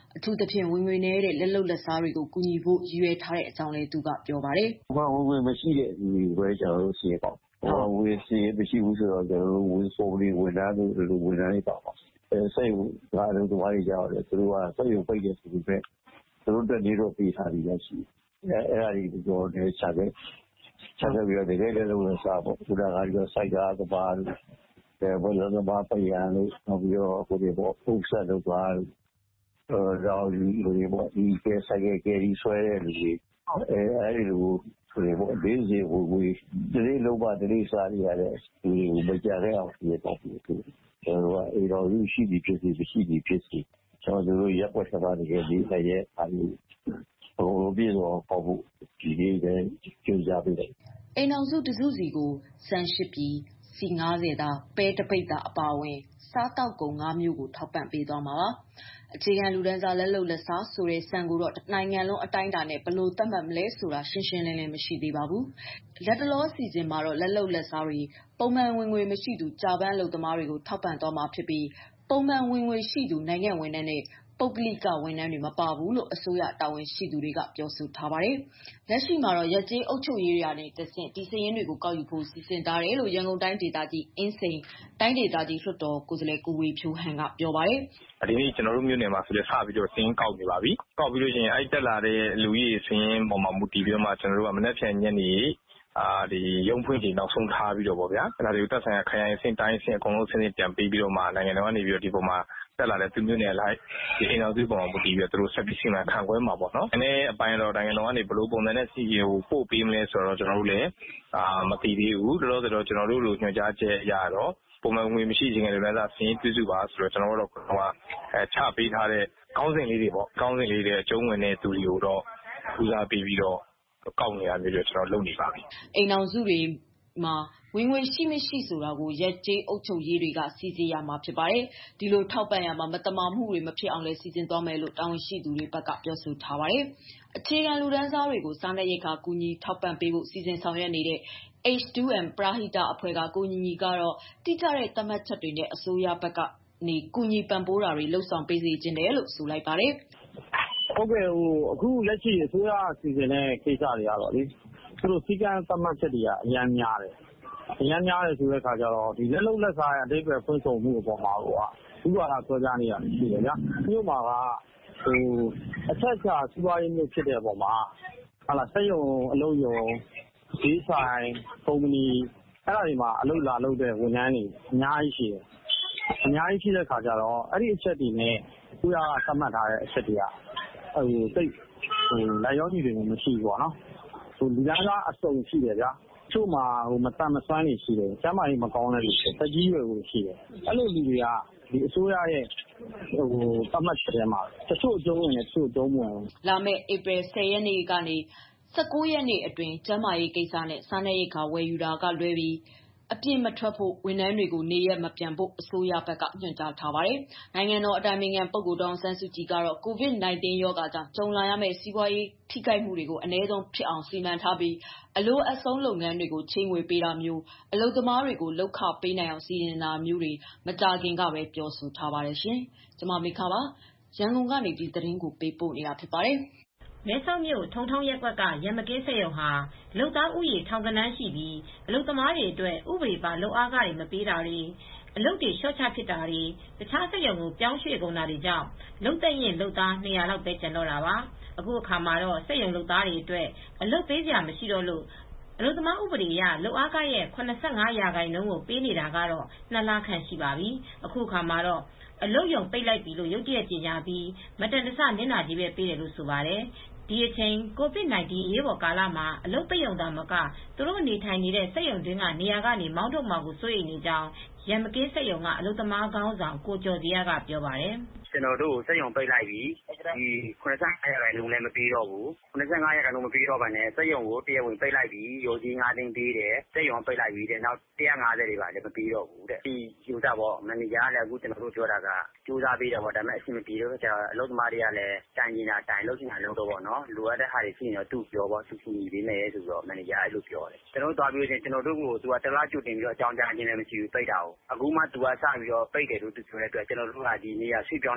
အထူးသဖြင့်ဝင်ငွေနည်းတဲ့လက်လုပ်လက်စားတွေကိုကူညီဖို့ရည်ရွယ်ထားတဲ့အကြောင်းလည်းသူကပြောပါတယ်။ဝင်ငွေမရှိတဲ့လူတွေပဲကျွန်တော်တို့စီးပေါ့။ဝင်ငွေစီးမရှိဘူးဆိုတော့ကျွန်တော်တို့ဝင်ဖို့ပြီးဝင်လာလို့ဝင်လာနေပါပါ။အဲစိတ်ကအလုပ်သမားတွေကြောက်တယ်သူတို့ကစိတ်ရုံပိတ်တယ်ဆိုပြီးပဲသူတို့တက်နေတော့ပေးထားပြီးရရှိအဲအဲ့ဒါကြီးတော့လည်းချက်ပဲချက်ပြီးတော့တကယ်လည်းလုပ်လို့စားပေါ့ခုနကကတော့စိုက်ကားကပါလို့အဲဘယ်လိုမှမပရန်လို့နောက်ပြီးတော့ကိုဒီပေါ့ပုံစံတော့ပါလို့အဲတော့လူတွေပေါ့ဒီကဲဆိုင်ကယ်ကြီးဆွဲတဲ့လူတွေအဲအဲ့ဒီလိုဆိုရင်ပေါ့ဒေးစီဟိုကိုဒီလိုလုံးပါဒီစားရတဲ့ဒီကိုမကြရအောင်ဒီပေါ့ဒီကျွန်တော်ကအေတော်ယူရှိပြီးဖြစ်စီရှိပြီးဖြစ်စီကျွန်တော်တို့ရက်ွက်စပါးတွေကဒီလည်းရဲ့အားလုံးဟိုပြည်တော့ပေါ့ဖို့ဒီလေးလည်းကြိုးစားပေးတယ်အိမ်အောင်စုတစုစီကိုစံရှိပြီးစီငါးဆယ်သားပဲတပိတ်သားအပါဝင်စားတောက်ကုန်၅မျိုးကိုထောက်ပံ့ပေးသွားမှာပါအခြေခံလူဒန်းစားလက်လုံလက်စားဆိုတဲ့စံကိုတော့နိုင်ငံလုံးအတိုင်းအတာနဲ့ဘယ်လိုသတ်မှတ်မလဲဆိုတာရှင်းရှင်းလင်းလင်းမရှိသေးပါဘူးလက်တလောစီစဉ်မှာတော့လက်လုံလက်စားတွေပုံမှန်ဝင်ငွေမရှိသူကြာပန်းလုပ်သမားတွေကိုထောက်ပံ့သွားမှာဖြစ်ပြီးပုံမှန်ဝင်ငွေရှိသူနိုင်ငံဝန်ထမ်းနဲ့ပုဂ္ဂလိကဝန်ထမ်းတွေမပါဘူးလို့အစိုးရတာဝန်ရှိသူတွေကပြောဆိုထားပါတယ်။လက်ရှိမှာတော့ရက်ကျေးအုပ်ချုပ်ရေးတွေကနေတဆင့်ဒီစည်ရင်းတွေကိုကောက်ယူဖို့စီစဉ်ထားတယ်လို့ရန်ကုန်တိုင်းဒေသကြီးအင်းစိန်တိုင်းဒေသကြီးလွှတ်တော်ကိုယ်စားလှယ်ကိုဝေဖြိုးဟန်ကပြောပါတယ်။ဒီနေ့ကျွန်တော်တို့မြို့နယ်မှာဆိုလည်းစပြီးတော့စင်းကောက်နေပါပြီ။ကောက်ပြီးလို့ရှိရင်အဲ့တက်လာတဲ့လူကြီးစင်းပေါ်မှာမူတည်ပြီးတော့မှကျွန်တော်တို့ကမနေ့ဖြန်ညနေအာဒီရုံဖွင့်ချိန်နောက်ဆုံးထားပြီးတော့ဗောဗျာအဲ့ဒါတွေကိုတက်ဆိုင်ရာခရိုင်အဆင့်တိုင်းအဆင့်အကုန်လုံးဆင်းနေပြန်ပေးပြီးတော့မှနိုင်ငံတော်ကနေပြီးတော့ဒီပုံမှာတက်လာတဲ့သူမျိုးနယ်လိုက်ဒီအိမ်တော်စုပုံမှာမူတည်ပြီးတော့သူတို့ဆက်ပြီးစီမံခန့်ခွဲမှာပေါ့နော်။အနေအပိုင်းတော့နိုင်ငံတော်ကနေဘယ်လိုပုံစံနဲ့စီရီကိုပို့ပေးမလဲဆိုတော့ကျွန်တော်တို့လည်းအာမသိသေးဘူးတော်တော်ကျွန်တော်တို့လိုညွှန်ကြားချက်ရတော့ပုံမှန်ငွေမရှိခြင်းတွေလည်းသာစင်းပြုစုပါဆိုတော့ကျွန်တော်တို့တော့အဲချပေးထားတဲ့ကောင်းစဉ်လေးတွေပေါ့ကောင်းစဉ်လေးတွေအကျုံးဝင်တဲ့သူတွေကိုတော့ဦးစားပေးပြီးတော့ကောက်နေရမျိုးတွေကျွန်တော်လုပ်နေပါပြီအိမ်အောင်စုတွေမှာဝင်ငွေရှိမရှိဆိုတာကိုရက်ကျေးအုပ်ချုပ်ရေးတွေကစီစဉ်ရမှာဖြစ်ပါတယ်ဒီလိုထောက်ပံ့ရမှာမတမာမှုတွေမဖြစ်အောင်လဲစီစဉ်သွားမယ်လို့တာဝန်ရှိသူတွေဘက်ကပြောဆိုထားပါတယ်အခြေခံလူဒန်းစားတွေကိုစားနပ်ရိက္ခာကူညီထောက်ပံ့ပေးဖို့စီစဉ်ဆောင်ရွက်နေတဲ့ H two M ပရာဟိတအဖွဲ့ကကိုညီညီကတော့တိကျတဲ့သတ်မှတ်ချက်တွေနဲ့အစိုးရဘက်ကနေကူညီပံ့ပိုးတာတွေလှုပ်ဆောင်ပေးစေခြင်းတယ်လို့ဆိုလိုက်ပါတယ်ဟုတ်ကဲ့ဟိုအခုလက်ရှိအစိုးရအစီအစဉ်နဲ့ကိစ္စတွေကတော့လေသူတို့စီကံသတ်မှတ်ချက်တွေကအများများတယ်အများများတယ်ဆိုတဲ့အခါကျတော့ဒီလက်လုံးလက်စားရဲ့အတိတ်ပဲဖွင့်ဆိုမှုအပေါ်မှာဟိုကဥပဒေဆွဲပြနေရတယ်ရှိတယ်ဗျာမြို့မှာကဟိုအချက်ချာစီးပွားရေးမျိုးဖြစ်တဲ့အပေါ်မှာဟာလာစက်ရုံအလုပ်ရုံဒီဆိုင်ကုမ္ပဏီအဲ့ဒါတွေမှာအလုပ်လာလုပ်တဲ့ဝန်ထမ်းတွေအများကြီးရှိတယ်အများကြီးရှိတဲ့အခါကျတော့အဲ့ဒီအချက်တွေနဲ့ဥပဒေကသတ်မှတ်ထားတဲ့အချက်တွေကဟိုစိတ်ဟိုလိုက်ရောညီတွေမရှိဘူးပေါ့နော်ဟိုလူသားကအစုံရှိတယ်ဗျာချို့မှာဟိုမတန်မဆွမ်းနေရှိတယ်ကျမ်းမာရေးမကောင်းတဲ့လူတွေတက်ကြီးရွယ်ကိုရှိတယ်အဲ့လိုလူတွေကဒီအစိုးရရဲ့ဟိုသတ်မှတ်ချက်ထဲမှာတချို့အကျုံးဝင်တယ်တချို့အကျုံးမဝင်ဘူးလာမယ့်ဧပြီဆယ်ရက်နေ့ကနေ၁၉ရက်နေ့အတွင်းကျမ်းမာရေးကိစ္စနဲ့စားနပ်ရိက္ခာဝယ်ယူတာကလွဲပြီးအပြည့်မထွက်ဖို့ဝန်ထမ်းတွေကိုနေရက်မပြန်ဖို့အစိုးရဘက်ကညွှန်ကြားထားပါတယ်။နိုင်ငံတော်အတိုင်ပင်ခံပုဂ္ဂိုလ်ဒေါအောင်ဆန်းစုကြည်ကတော့ ကိုဗစ် ၁၉ ရောဂါကြောင့်ကြုံလာရမယ့်စီးပွားရေးထိခိုက်မှုတွေကိုအနည်းဆုံးဖြစ်အောင်စီမံထားပြီးအလိုအဆုံးလုပ်ငန်းတွေကိုချိန်ငွေပေးတာမျိုးအလုပ်သမားတွေကိုလောက်ခပေးနိုင်အောင်စီစဉ်တာမျိုးတွေမကြခင်ကပဲပြောဆိုထားပါတယ်ရှင်။ကျွန်မမိခပါရန်ကုန်ကနေဒီသတင်းကိုပေးပို့နေတာဖြစ်ပါတယ်။မဲဆောက်မြို့ထုံထုံရက်ကွက်ကရမကင်းစက်ရုံဟာလုပ်သားဥယေထောင်ကနန်းရှိပြီးအလုပ်သမားတွေအတွက်ဥပဒေပါလုပ်အားခတွေမပေးတာတွေအလုပ်တွေလျှော့ချဖြစ်တာတွေတခြားစက်ရုံကိုပြောင်းရွှေ့ကုန်တာတွေကြောင့်လုပ်သက်ရင်လုပ်သား၂၀၀လောက်ပဲကျန်တော့တာပါအခုအခါမှာတော့စက်ရုံလုပ်သားတွေအတွက်အလုပ်ပေးစရာမရှိတော့လို့အလုပ်သမားဥပဒေအရလုပ်အားခရဲ့၇၅ရာခိုင်နှုန်းကိုပေးနေတာကတော့နှစ်လခန့်ရှိပါပြီအခုအခါမှာတော့အလုပ်ရုံပိတ်လိုက်ပြီလို့ရုတ်တရက်ကြေညာပြီးမတန်တဆနစ်နာကြီးပဲပေးတယ်လို့ဆိုပါတယ်ဒီအချိန်ကိုဗစ် ၁၉ အရေးပေါ်ကာလမှာအလုပ်ပိတ်ရုံသာမကသူတို့နေထိုင်နေတဲ့စက်ရုံတွင်းကနေရာကနေမောင်းထုတ်မှာကိုစိုးရိမ်နေကြောင်းရမကင်းစက်ရုံကအလုပ်သမားခေါင်းဆောင်ကိုကျော်ဇေယျကပြောပါတယ်ကျွန်တော်တို့စက်ရုံပိတ်လိုက်ပြီဒီ၇၅ရာခိုင်နှုန်းလည်းမပေးတော့ဘူး၇၅ရာခိုင်နှုန်းမပေးတော့ပါနဲ့စက်ရုံကိုတရားဝင်ပိတ်လိုက်ပြီရိုးကြီး၅သိန်းပေးတယ်စက်ရုံပိတ်လိုက်ပြီတဲ့နောက်၁၅၀တွေပါလည်းမပေးတော့ဘူးတဲ့ဒီယူတာပေါ့မန်နေဂျာကလည်းအခုကျွန်တော်တို့ပြောတာကကြိုးစားပေးတယ်ပေါ့ဒါပေမဲ့အဆင်မပြေတော့ကျတော့အလုပ်သမားတွေကလည်းတိုင်နေတာတိုင်လုပ်ချင်တာလုပ်တော့ပေါ့နော်လိုအပ်တဲ့ဟာတွေရှိနေတော့သူ့ပြောပေါ့သူကူညီပေးမယ်ဆိုတော့မန်နေဂျာအဲ့လိုပြောတယ်ကျွန်တော်တို့သွားပြီးရင်ကျွန်တော်တို့ကိုသူကတလားကြိုတင်ပြီးတော့အကြောင်းကြားခြင်းလည်းမရှိဘူးပိတ်တာကိုအခုမှသူကစပြီးတော့ပိတ်တယ်လို့သူပြောတဲ့အတွက်ကျွန်တော်တို့ကဒီနေရာဆွေးပြောင်း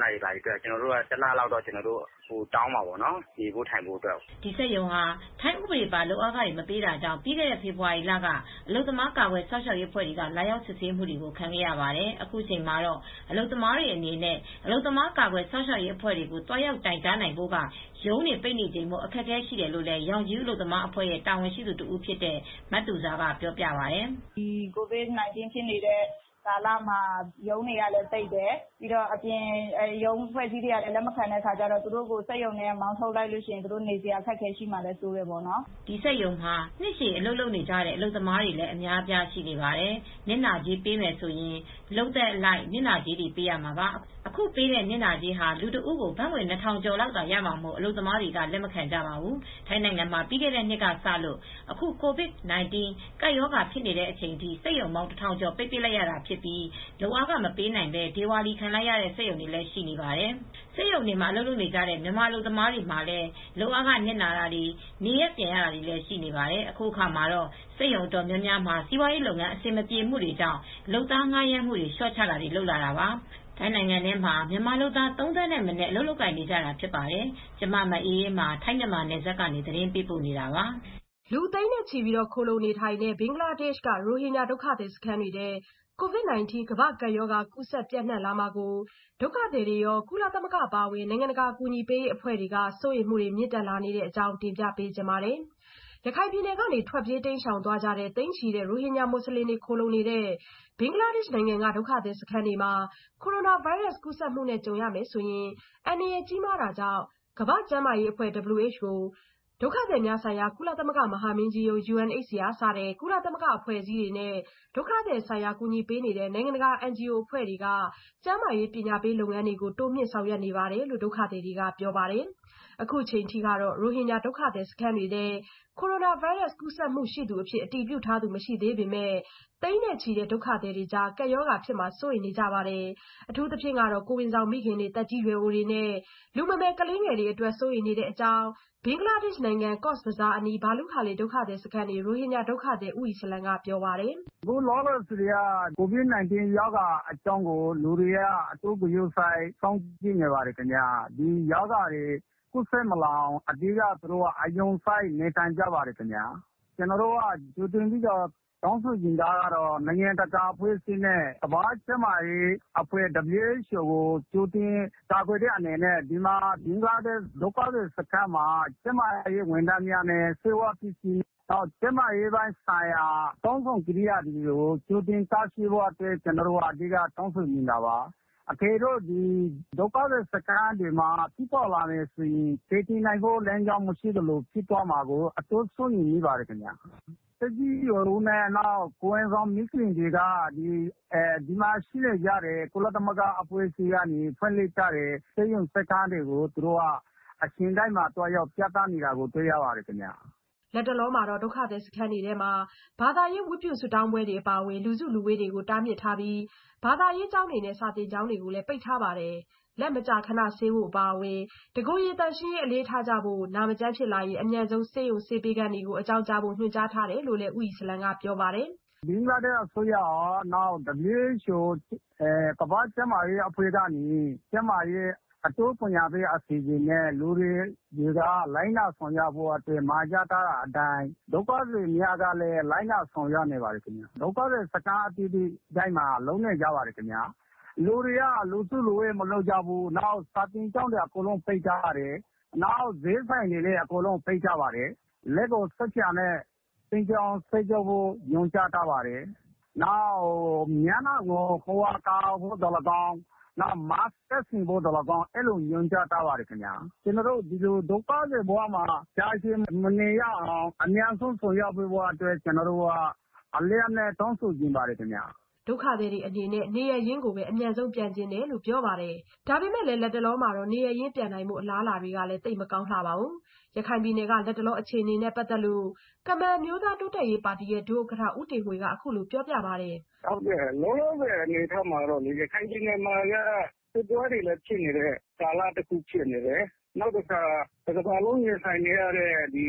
တာတွေပါအတွက်ကျွန်တော်တို့ကတစ်လလောက်တော့ကျွန်တော်တို့ဟိုတောင်းပါပေါ့နော်ဒီဖို့ထိုင်ဖို့အတွက်ဒီစက်ရုံဟာထိုင်းဥပဒေပါလုပ်အားခတွေမပေးတာကြောင့်ပြီးခဲ့တဲ့ဖေဖော်ဝါရီလကအလုပ်သမားကာကွယ်ဆောက်ရှောက်ရေးဖွဲ့တွေကလာရောက်စစ်ဆေးမှုတွေကိုခံခဲ့ရပါတယ်အခုချိန်မှာတော့အလုပ်သမားတွေအနေနဲ့အလုပ်သမားကာကွယ်ဆောက်ရှောက်ရေးအဖွဲ့တွေကိုတွားရောက်တိုင်ကြားနိုင်ဖို့ကရုံးနေပိတ်နေချိန်မို့အခက်အခဲရှိတယ်လို့လည်းရောင်ကြီးအလုပ်သမားအဖွဲ့ရဲ့တာဝန်ရှိသူတူဦးဖြစ်တဲ့မတ်တူစာကပြောပြပါတယ်ဒီ ကိုဗစ်-၁၉ ဖြစ်နေတဲ့ကာလမှာရုံးတွေကလည်းပိတ်တယ်ပြီးတော့အပြင်ရုံးဖွဲ့စည်းတွေကလည်းလက်မခံတဲ့အခါကျတော့သူတို့ကိုစက်ရုံနဲ့မောင်းထုတ်လိုက်လို့ရှိရင်သူတို့နေစရာအခက်အခဲရှိမှလည်းစိုးတယ်ပေါ့နော်ဒီစက်ရုံမှာနှစ်ရှည်အလုပ်လုပ်နေကြတဲ့အလုပ်သမားတွေလည်းအများအပြားရှိနေပါတယ်မျက်နှာကြီးပေးမယ်ဆိုရင်လုပ်တဲ့အလိုက်မျက်နှာကြီးတွေပေးရမှာပါအခုပေးတဲ့မျက်နှာကြီးဟာလူတဦးကိုဘတ်ငွေနှစ်ထောင်ကျော်လောက်သာရမှာမို့အလုပ်သမားတွေကလက်မခံကြပါဘူးထိုင်းနိုင်ငံမှာပြီးခဲ့တဲ့နှစ်ကစလို့အခု ကိုဗစ် ၁၉ ကပ်ရောဂါဖြစ်နေတဲ့အချိန်ထိစက်ရုံပေါင်းတစ်ထောင်ကျော်ပိတ်ပစ်လိုက်ရတာဖြစ်ပြီးလုပ်အားကမပေးနိုင်ပဲဒေဝါလီခံလိုက်ရတဲ့စက်ရုံတွေလည်းရှိနေပါတယ်စက်ရုံတွေမှာအလုပ်လုပ်နေကြတဲ့မြန်မာအလုပ်သမားတွေမှာလည်းလုပ်အားကနစ်နာတာတွေနေရက်ပြန်ရတာတွေလည်းရှိနေပါတယ်အခုအခါမှာတော့စက်ရုံတော်များများမှာစီးပွားရေးလုပ်ငန်းအဆင်မပြေမှုတွေကြောင့်လုပ်သားငှားရမ်းမှုတွေလျှော့ချတာတွေလုပ်လာတာပါထိုင်းနိုင်ငံထဲမှာမြန်မာလူသားသုံးသန်းနဲ့မနည်းအလုပ်လုပ်ကိုင်နေကြတာဖြစ်ပါတယ်။ကျမမအေးအေးမှာထိုင်းမြန်မာနယ်စပ်ကနေသတင်းပေးပို့နေတာပါ။လူသိန်းနဲ့ချီပြီးခိုလုံနေထိုင်တဲ့ဘင်္ဂလားဒေ့ရှ်ကရိုဟင်ဂျာဒုက္ခသည်စခန်းတွေထဲကိုဗစ် ၁၉ ကမ္ဘာ့ကပ်ရောဂါကူးစက်ပြန့်နှံ့လာမှာကိုဒုက္ခသည်တွေရောကုလသမဂ္ဂအပါအဝင်နိုင်ငံတကာအကူအညီပေးရေးအဖွဲ့တွေကစိုးရိမ်မှုတွေမြင့်တက်လာနေတဲ့အကြောင်းတင်ပြပေးကြပါမယ်။ရခိုင်ပြည်နယ်ကနေထွက်ပြေးတိမ်းရှောင်သွားကြတဲ့သိန်းချီတဲ့ရိုဟင်ဂျာမွတ်စလင်တွေခိုလုံနေတဲ့ဘင်္ဂလားဒေ့ရှ်နိုင်ငံကဒုက္ခသည်စခန်းတွေမှာကိုရိုနာဗိုင်းရပ်စ်ကူးစက်မှုနဲ့ကြုံရမယ်ဆိုရင်အန္တရာယ်ကြီးမားတာကြောင့်ကမ္ဘာ့ကျန်းမာရေးအဖွဲ့ W H O ဒုက္ခသည်များဆိုင်ရာကုလသမဂ္ဂမဟာမင်းကြီးရုံး U N H C R စတဲ့ကုလသမဂ္ဂအဖွဲ့အစည်းတွေနဲ့ဒုက္ခသည်ဆိုင်ရာကူညီပေးနေတဲ့နိုင်ငံတကာ N G O အဖွဲ့တွေကကျန်းမာရေးပညာပေးလုပ်ငန်းတွေကိုတိုးမြှင့်ဆောင်ရွက်နေပါတယ်လို့ဒုက္ခသည်တွေကပြောပါတယ်။အခုချိန်ထိကတော့ရိုဟင်ဂျာဒုက္ခသည်စခန်းတွေထဲကိုရိုနာဗိုင်းရပ်စ်ကူးစက်မှုရှိသူအဖြစ်အတည်ပြုထားသူမရှိသေးပေမဲ့သိန်းနဲ့ချီတဲ့ဒုက္ခသည်တွေကြားကပ်ရောဂါဖြစ်မှာစိုးရိမ်နေကြပါတယ်။အထူးသဖြင့်ကတော့ကိုယ်ဝန်ဆောင်မိခင်တွေတက်ကြီးရွယ်အိုတွေနဲ့လူမမယ်ကလေးငယ်တွေအတွက်စိုးရိမ်နေတဲ့အကြောင်းဘင်္ဂလားဒေ့ရှ်နိုင်ငံကော့စ်ဘဇားအနီးဘာလုခါလီဒုက္ခသည်စခန်းနေရိုဟင်ဂျာဒုက္ခသည်ဦးအီစလန်ကပြောပါတယ်။အခုလောလောဆယ်ကကိုဗစ် ၁၉ ရောဂါအကြောင်းကိုလူတွေကအထူးဂရုစိုက်စောင့်ကြည့်နေပါတယ်ခင်ဗျာ။ဒီရောဂါတွေကူးစက်မလာအောင်အဓိကသူတို့ကအယုံဆိုင်နေထိုင်ကြပါတယ်ခင်ဗျာ။ကျွန်တော်တို့ကကြိုတင်ပြီးတော့တောင်းဆိုချင်တာကတော့နိုင်ငံတကာအဖွဲ့အစည်းနဲ့ကမ္ဘာ့ကျန်းမာရေးအဖွဲ့ W H O ကိုကြိုတင်ကာကွယ်တဲ့အနေနဲ့ဒီမှာဘင်္ဂလားဒေ့ရှ်ဒုက္ခသည်စခန်းမှာကျန်းမာရေးဝန်ထမ်းများနဲ့ဆေးဝါးပစ္စည်းတော့ကျန်းမာရေးပိုင်းဆိုင်ရာတောင်းဆိုကြရတွေကိုကြိုတင်တားဆီးဖို့အတွက်ကျွန်တော်တို့အဓိကတောင်းဆိုနေတာပါအခေတို့ဒီဒုက္ခသည်စခန်းတွေမှာပြပေါ်လာနေဆိုရင်တည်တည်နိုင်ဖို့လမ်းကြောင်းမရှိသလိုဖြစ်သွားမှာကိုအတိုးဆုံးနေပါတယ်ခင်ဗျာတကြီးရောနဲ့နောက်ကိုယ်ဆောင်မိခင်တွေကဒီအဲဒီမှာရှိနေကြတဲ့ကုလသမဂ္ဂအဖွဲ့အစည်းကနေဖွင့်လှစ်ကြတဲ့စေယုံစခန်းတွေကိုသူတို့ကအရှင်တိုင်းမှာတွားရောက်ပြသနေတာကိုတွေ့ရပါတယ်ခင်ဗျာလက်တလုံးမှာတော့ဒုက္ခသည်စခန်းတွေထဲမှာဘာသာရေးဝတ်ပြုဆုတောင်းပွဲတွေအပါအဝင်လူစုလူဝေးတွေကိုတားမြစ်ထားပြီးဘာသာရေးကျောင်းတွေနဲ့စာသင်ကျောင်းတွေကိုလည်းပိတ်ထားပါတယ်လက်မကြာခဏဆေးဖို့အပါအဝင်တကူရည်တန်ရှင်းရေးအလေးထားကြဖို့နာမကျန်းဖြစ်လာရင်အမြန်ဆုံးဆေးရုံဆေးပေးခန်းတွေကိုအကြောင်းကြားဖို့ညွှန်ကြားထားတယ်လို့လည်းဦးအီစလန်ကပြောပါတယ်ဘင်္ဂလားဒေ့ရှ်အစိုးရရောနောက် W H O အဲကမ္ဘာ့ကျန်းမာရေးအဖွဲ့ကနေကျန်းမာရေးအတိုးပညာပေးအစီအစဉ်နဲ့လူတွေတွေကလိုင်းနာဆောင်ရဖို့အတွက်မှာကြားထားတာအတိုင်းဒုက္ခသည်များကလည်းလိုင်းနာဆောင်ရနေပါတယ်ခင်ဗျာဒုက္ခသည်စခန်းအသီးသီးတိုင်းမှာလုံးနေကြပါတယ်ခင်ဗျာလူတွေကလူစုလူဝေးမလုပ်ကြဘူးနောက်စာသင်ကျောင်းတွေအကုန်လုံးပိတ်ကြရတယ်နောက်ဈေးဆိုင်တွေလည်းအကုန်လုံးပိတ်ကြပါတယ်လက်ကိုဆက်ချနဲ့သင်ကျောင်းစိတ်ကြဖို့ညွှန်ကြားထားပါတယ်နောက်ညနာကိုခေါ်ကာဖို့တော်လကောင်းနောက်မတ်တက်စင်ဖို့တော်လကောင်းအဲ့လိုညွှန်ကြားထားပါတယ်ခင်ဗျာကျွန်တော်တို့ဒီလိုဒုက္ခတွေဘဝမှာကြာရှည်မနေရအောင်အများဆုံးဆောင်ရွက်ပေးဖို့အတွက်ကျွန်တော်တို့ကအလေးအနက်တောင်းဆိုခြင်းပါတယ်ခင်ဗျာဒုက္ခသည်တွေအနေနဲ့နေရရင်းကိုပဲအမြန်ဆုံးပြန်ကျင်တယ်လို့ပြောပါတယ်။ဒါပေမဲ့လည်းလက်တလုံးမှာတော့နေရရင်းပြန်နိုင်မှုအလားအလာတွေကလည်းတိတ်မကောင်းလှပါဘူး။ရခိုင်ပြည်နယ်ကလက်တလုံးအခြေအနေနဲ့ပတ်သက်လို့ကမန်မျိုးသားတိုးတက်ရေးပါတီရဲ့ဒုဥက္ကဋ္ဌဦးတင်ငွေကအခုလိုပြောပြပါတယ်။ဟုတ်ကဲ့လောလောဆယ်အနေထားမှာတော့ရခိုင်ပြည်နယ်မှာကစစ်ပွဲတွေလည်းဖြစ်နေတဲ့ကာလတစ်ခုဖြစ်နေတယ်။နောက်တစ်ခါတစ်ကမ္ဘာလုံးရင်ဆိုင်နေရတဲ့ဒီ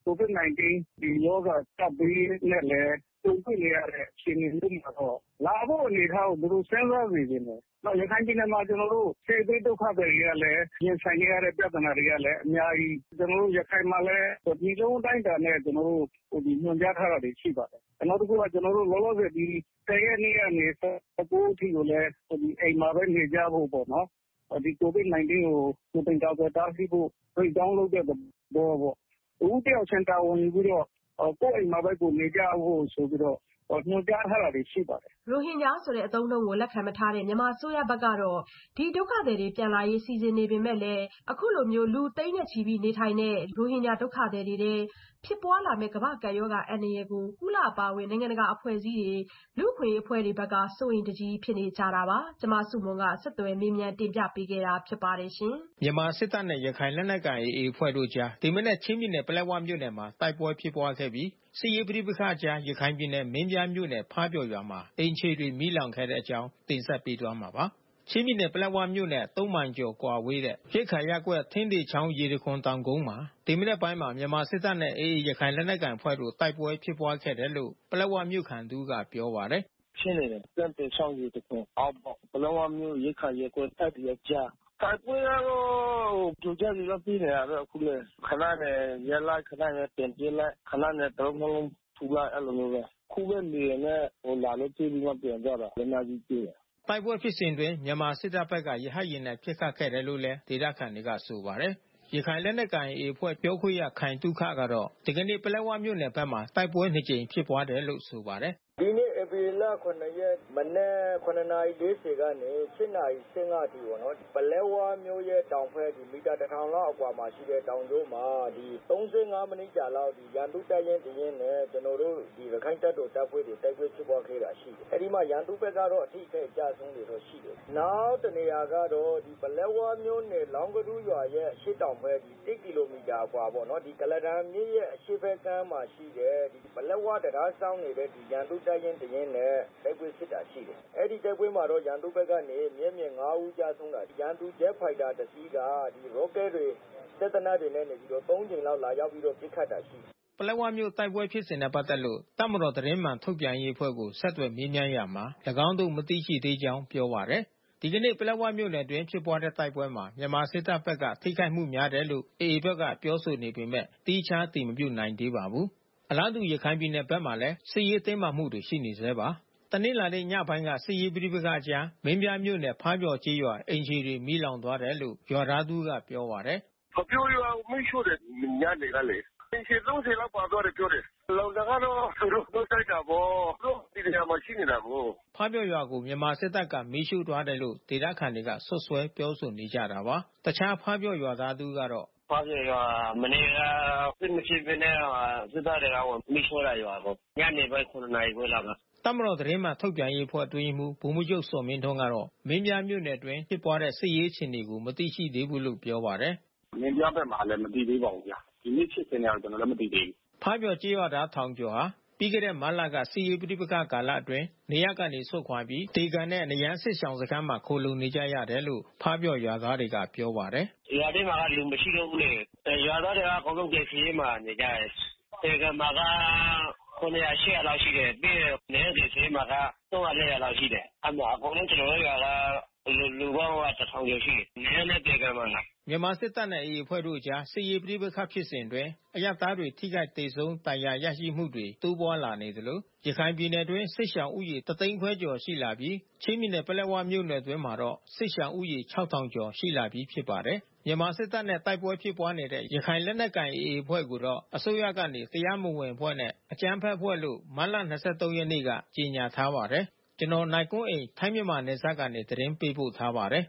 ကိုဗစ် ၁၉ ဒီရောဂါကပ်ဘေးနဲ့လည်းကြုံတွေ့နေရတဲ့အခြေအနေမျိုးမှာတော့လာဖို့အနေအထားကိုသူတို့စဉ်းစားနေကြတယ်။နောက်ရခိုင်ပြည်နယ်မှာကျွန်တော်တို့စေဘေးဒုက္ခတွေကလည်းရင်ဆိုင်နေရတဲ့ပြဿနာတွေကလည်းအများကြီးကျွန်တော်တို့ရခိုင်မှာလည်းဒီလိုအတိုင်းတာနဲ့ကျွန်တော်တို့ဟိုဒီညွှန်ကြားထားတာတွေရှိပါတယ်။နောက်တစ်ခုကကျွန်တော်တို့လောလောဆယ်ဒီတရက်နေ့ကနေ၁၉အထိကိုလည်းဟိုဒီအိမ်မှာပဲနေကြဖို့ပေါ့နော်။ဒီကိုဗစ် ၁၉ ကိုကိုယ်တိုင်ကောက်တားဆီးဖို့ပြေးတောင်းလုပ်တဲ့ဘောပေါ့။ဦးတယောက်ချင်းတာဝန်ယူပြီးတော့ကိုယ်အိမ်မှာပဲကိုနေကြဖို့ဆိုပြီးတော့ညွှန်ကြားထားတာတွေရှိပါတယ်။ရိုဟင်ဂျာဆိုတဲ့အသုံးအနှုန်းကိုလက်ခံမထားတဲ့မြန်မာအစိုးရဘက်ကတော့ဒီဒုက္ခသည်တွေပြန်လာရေးစီစဉ်နေပေမဲ့လည်းအခုလိုမျိုးလူသိန်းနဲ့ချီပြီးနေထိုင်တဲ့ရိုဟင်ဂျာဒုက္ခသည်တွေတဲ့ဖြစ်ပွားလာမဲ့ကမ္ဘာကပ်ရောဂါအန္တရာယ်ကိုကုလအပါအဝင်နိုင်ငံတကာအဖွဲ့အစည်းတွေလူ့အခွင့်အရေးအဖွဲ့တွေဘက်ကစိုးရိမ်တကြီးဖြစ်နေကြတာပါ။ကျွန်မစုမွန်ကဆက်သွယ်မေးမြန်းတင်ပြပေးခဲ့တာဖြစ်ပါတယ်ရှင်။မြန်မာစစ်တပ်နဲ့ရခိုင်လက်နက်ကိုင် အေအေ အဖွဲ့တို့ကြားဒီမနေ့ချင်းပြည်နယ်ပလက်ဝမြို့နယ်မှာတိုက်ပွဲဖြစ်ပွားခဲ့ပြီးစစ်ရေးပဋိပက္ခကြားရခိုင်ပြည်နယ်မင်းပြားမြို့နယ်ဖားပျော်ရွာမှာအိမ်ခြေတွေမီးလောင်ခဲ့တဲ့အကြောင်းတင်ဆက်ပေးသွားမှာပါ။ချင်းပြည်နယ်ပလက်ဝမြို့နယ်သုံးမိုင်ကျော်ကွာဝေးတဲ့ရိတ်ခါရက်ကွက်ထင်းတေချောင်းရေတခွန်တောင်ကုန်းမှာဒီမနေ့ပိုင်းမှာမြန်မာစစ်တပ်နဲ့ အေအေ ရခိုင်လက်နက်ကိုင်အဖွဲ့တို့တိုက်ပွဲဖြစ်ပွားခဲ့တယ်လို့ပလက်ဝမြို့ခံသူကပြောပါတယ်။ရှင်းနေတယ်။တန်တေချောင်းရေတခွန်အောက်ပေါ့ပလက်ဝမြို့ရိတ်ခါရက်ကွက်တက်ရကြတိုက်ပွဲကတော့ကြိုကြပြီးတော့ပြည်နေရတော့အခုလေခဏနဲ့ရက်လိုက်ခဏနဲ့ပြန်ပြေးလိုက်ခဏနဲ့တော့လုံးထူလိုက်အဲ့လိုမျိုးပဲခုပဲနေနဲ့ဟိုလာလို့ပြေးပြီးမှပြန်ကြတာလက်နာကြီးပြေးတယ်တိုက်ပွဲဖြစ်စဉ်တွင်မြန်မာစစ်တပ်ဘက်ကရဟတ်ရင်နဲ့ပစ်ခတ်ခဲ့တယ်လို့လည်းဒေသခံတွေကဆိုပါတယ်ရခိုင်လက်နက်ကိုင် အေအေ အဖွဲ့ပြောခွင့်ရခိုင်တုခကတော့ဒီကနေ့ပလက်ဝမြို့နယ်ဘက်မှာတိုက်ပွဲနှစ်ကြိမ်ဖြစ်ပွားတယ်လို့ဆိုပါတယ်ဒီနေ့ဧပြီလခုနှစ်ရက်မနက်ခုနှစ်နာရီလေးဆယ်ကနေရှစ်နာရီဆယ်ငါးအထိပေါ့နော်ပလဲဝါမျိုးရဲ့တောင်ဖက်ဒီမီတာတစ်ထောင်လောက်အကွာမှာရှိတဲ့တောင်ကျိုးမှာဒီသုံးဆယ်ငါးမိနစ်ကြာလောက်ဒီရန်သူတပ်ရင်းတရင်နဲ့ကျွန်တော်တို့ဒီရခိုင်တပ်တော်တပ်ဖွဲ့တွေတိုက်ပွဲဖြစ်ပွားခဲ့တာရှိတယ်အဲဒီမှာရန်သူဘက်ကတော့အထိအကျအကျဆုံးတွေတော့ရှိတယ်နောက်တနေရာကတော့ဒီပလဲဝါမျိုးနယ်လောင်းကတူးရွာရဲ့အရှေ့တောင်ဖက်ဒီတစ်ကီလိုမီတာအကွာပေါ့နော်ဒီကလဒန်မြစ်ရဲ့အရှေ့ဘက်ကမ်းမှာရှိတဲ့ဒီပလဲဝါတရားဆောင်နေတဲ့ဒီရန်သူတပ်ရင်းတရင်နဲ့တိုက်ပွဲဖြစ်တာရှိတယ်အဲ့ဒီတိုက်ပွဲမှာတော့ရန်သူဘက်ကနေမြဲမြံငါးဦးကြာဆုံးတာရန်သူဂျက်ဖိုက်တာတစ်စီးကဒီရော့ကက်တွေစက်တနတ်တွေနဲ့နေပြီးတော့သုံးကြိမ်လောက်လာရောက်ပြီးတော့ပစ်ခတ်တာရှိတယ်ပလက်ဝမြို့တိုက်ပွဲဖြစ်စဉ်နဲ့ပတ်သက်လို့တပ်မတော်သတင်းမှန်ထုတ်ပြန်ရေးအဖွဲ့ကိုဆက်သွယ်မေးမြန်းရမှာ၎င်းတို့မသိရှိသေးကြောင်းပြောပါတယ်ဒီကနေ့ပလက်ဝမြို့နယ်တွင်ဖြစ်ပွားတဲ့တိုက်ပွဲမှာမြန်မာစစ်တပ်ဘက်ကထိခိုက်မှုများတယ်လို့ အေအေ ဘက်ကပြောဆိုနေပေမဲ့တိကျတည်မပြုနိုင်သေးပါဘူးအလားတူရခိုင်ပြည်နယ်ဘက်မှာလည်းစစ်ရေးတင်းမာမှုတွေရှိနေသေးပါတနင်္လာနေ့ညပိုင်းကစစ်ရေးပဋိပက္ခကြားမင်းပြားမြို့နယ်ဖားပျော်ကြီးရွာအိမ်ခြေတွေမီးလောင်သွားတယ်လို့ရွာသားသူကပြောပါတယ်ဖားပျော်ရွာမီးရှို့တယ်ညနေကလေအိမ်ခြေသုံးဆယ်လောက်ပါသွားတယ်ပြောတယ်လောင်တာကတော့သူတို့တို့တိုက်တာပေါ့တို့ဒီနေရာမှာရှိနေတာကိုဖားပျော်ရွာကိုမြန်မာစစ်တပ်ကမီးရှို့သွားတယ်လို့ဒေသခံတွေကဆွဆွဲပြောဆိုနေကြတာပါတခြားဖားပျော်ရွာသားသူကတော့ဖားပျော်ရွာမနေ့ကစစ်မရှိဘဲနဲ့စစ်တပ်တွေကမီးရှို့တာရွာကိုညနေပိုင်းခုနှစ်နာရီခွဲလောက်ကတပ်မတော်သတင်းမှထုတ်ပြန်ရေးအဖွဲ့အတွင်းမှူးဗိုလ်မှူးချုပ်စော်မင်းထွန်းကတော့မင်းပြားမြို့နယ်တွင်ဖြစ်ပွားတဲ့စစ်ရေးအခြေအနေကိုမသိရှိသေးဘူးလို့ပြောပါတယ်မင်းပြားဘက်မှာလည်းမသိသေးပါဘူးဗျာဒီနေ့ဖြစ်စဉ်ကတော့ကျွန်တော်လည်းမသိသေးဘူးဖားပျော်ကြေးရွာသားထောင်ကျော်ဟာပြီးခဲ့တဲ့မတ်လကစစ်ရေးပဋိပက္ခကာလအတွင်းနေရကနေဆုတ်ခွာပြီးဒေဂန်နဲ့နရန်စစ်ဆောင်စခန်းမှာခိုလုံနေကြရတယ်လို့ဖားပျော်ရွာသားတွေကပြောပါတယ်ရွာထဲမှာကလူမရှိတော့ဘူးလေရွာသားတွေကအကုန်လုံးကြည့်စီမှာနေကြတယ်ဒေဂန်မှာကခုနှစ်ရာရှစ်ရာလောက်ရှိတယ်ပြီးနေရစီမှာကသုံးရာလေးရာလောက်ရှိတယ်အမှအကုန်လုံးကျွန်တော်တို့ရွာကလူလူပေါင်းကတစ်ထောင်ကျော်ရှိတယ်နေရနဲ့ဒေဂန်မှာမြန်မာစစ်တပ်နဲ့ အေအေ အဖွဲ့တို့ကြားစစ်ရေးပဋိပက္ခဖြစ်စဉ်တွင်အရပ်သားတွေထိခိုက်ဒေဆုံးတန်ရာရရှိမှုတွေတိုးပွားလာနေသလိုရခိုင်ပြည်နယ်တွင်စစ်ရှောင်ဥယေတသိန်းခွဲကျော်ရှိလာပြီးချင်းပြည်နယ်ပလက်ဝမြို့နယ်တွင်မှာတော့စစ်ရှောင်ဥယေခြောက်ထောင်ကျော်ရှိလာပြီးဖြစ်ပါတယ်မြန်မာစစ်တပ်နဲ့တိုက်ပွဲဖြစ်ပွားနေတဲ့ရခိုင်လက်နက်ကိုင် အေအေ အဖွဲ့ကိုတော့အစိုးရကနေတရားမဝင်အဖွဲ့နဲ့အကြမ်းဖက်အဖွဲ့လို့မတ်လ၂၃ရက်နေ့ကကြေညာထားပါတယ်ကျွန်တော်နိုင်ကွန်းအိန်ထိုင်းမြန်မာနယ်စပ်ကနေသတင်းပေးပို့ထားပါတယ်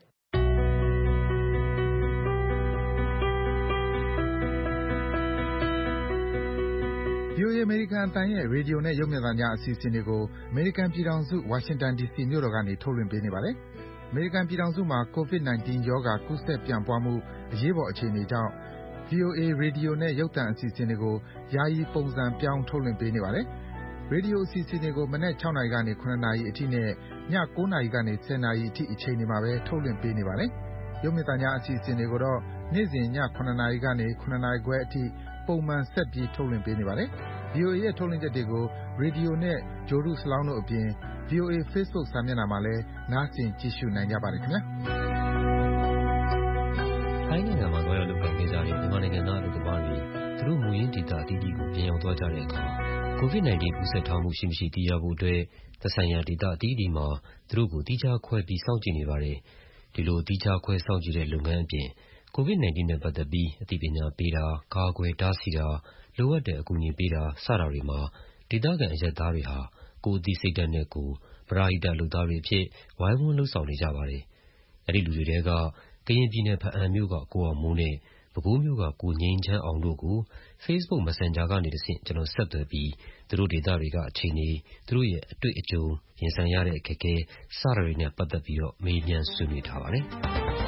ဗွီအိုအေ အမေရိကန်အသံရဲ့ရေဒီယိုနဲ့ရုပ်မြင်သံကြားအစီအစဉ်တွေကိုအမေရိကန်ပြည်ထောင်စုဝါရှင်တန်ဒီစီမြို့တော်ကနေထုတ်လွှင့်ပေးနေပါတယ်။အမေရိကန်ပြည်ထောင်စုမှာ ကိုဗစ် ၁၉ ရောဂါကူးစက်ပြန့်ပွားမှုအရေးပေါ်အခြေအနေကြောင့် ဗွီအိုအေ ရေဒီယိုနဲ့ရုပ်သံအစီအစဉ်တွေကိုယာယီပုံစံပြောင်းထုတ်လွှင့်ပေးနေပါတယ်။ရေဒီယိုအစီအစဉ်တွေကိုမနက်၆နာရီကနေ၇နာရီအထိနဲ့ည၉နာရီကနေ၁၀နာရီအထိအချိန်တွေမှာပဲထုတ်လွှင့်ပေးနေပါတယ်။ရုပ်မြင်သံကြားအစီအစဉ်တွေကိုတော့နေ့စဉ်ည၇နာရီကနေ၇နာရီခွဲအထိပုံမှန်ဆက်ပြီးထုတ်လွှင့်ပေးနေပါတယ်။ ဗွီအိုအေရဲ့ထုတ်လွှင့်ချက်တွေကို ရေဒီယိုနဲ့ ဂြိုလ်တုစလောင်းတို့အပြင် ဗွီအိုအေ Facebook စာမျက်နှာမှာလည်း နားဆင်ကြည့်ရှုနိုင်ကြပါတယ်ခင်ဗျာ။ထိုင်းနိုင်ငံမှာသွားရောက်လုပ်ကိုင်နေကြတဲ့မြန်မာနိုင်ငံသားအလုပ်သမားတွေသူတို့မူရင်းဒေသအသီးသီးကိုပြန်ရောက်သွားကြတဲ့အခါ ကိုဗစ် ၁၉ ကူးစက်ထားမှုရှိမရှိသိရဖို့အတွက်သက်ဆိုင်ရာဒေသအသီးသီးမှာသူတို့ကိုသီးခြားခွဲပြီးစောင့်ကြည့်နေပါတယ်။ဒီလိုသီးခြားခွဲစောင့်ကြည့်တဲ့လုပ်ငန်းအပြင်ကိုဗစ် ၁၉ နဲ့ပတ်သက်ပြီးအသိပညာပေးတာ၊ကာကွယ်တားဆီးတာ၊လိုအပ်တဲ့အကူအညီပေးတာစတာတွေမှာဒေသခံအရပ်သားတွေဟာကိုယ်အသိစိတ်ဓာတ်နဲ့ကိုယ်ပရဟိတလုပ်သားတွေအဖြစ်ဝိုင်းဝန်းလုပ်ဆောင်နေကြပါတယ်။အဲဒီလူတွေထဲကကရင်ပြည်နယ်ဘားအံမြို့ကကိုအောင်မိုးနဲ့ပဲခူးမြို့ကကိုငြိမ်းချမ်းအောင်တို့ကို Facebook Messenger ကနေတဆင့်ကျွန်တော်ဆက်သွယ်ပြီးသူတို့ဒေသတွေကအခြေအနေသူတို့ရဲ့အတွေ့အကြုံရင်ဆိုင်ရတဲ့အခက်အခဲစတာတွေနဲ့ပတ်သက်ပြီးတော့မေးမြန်းဆွေးနွေးထားပါတယ်။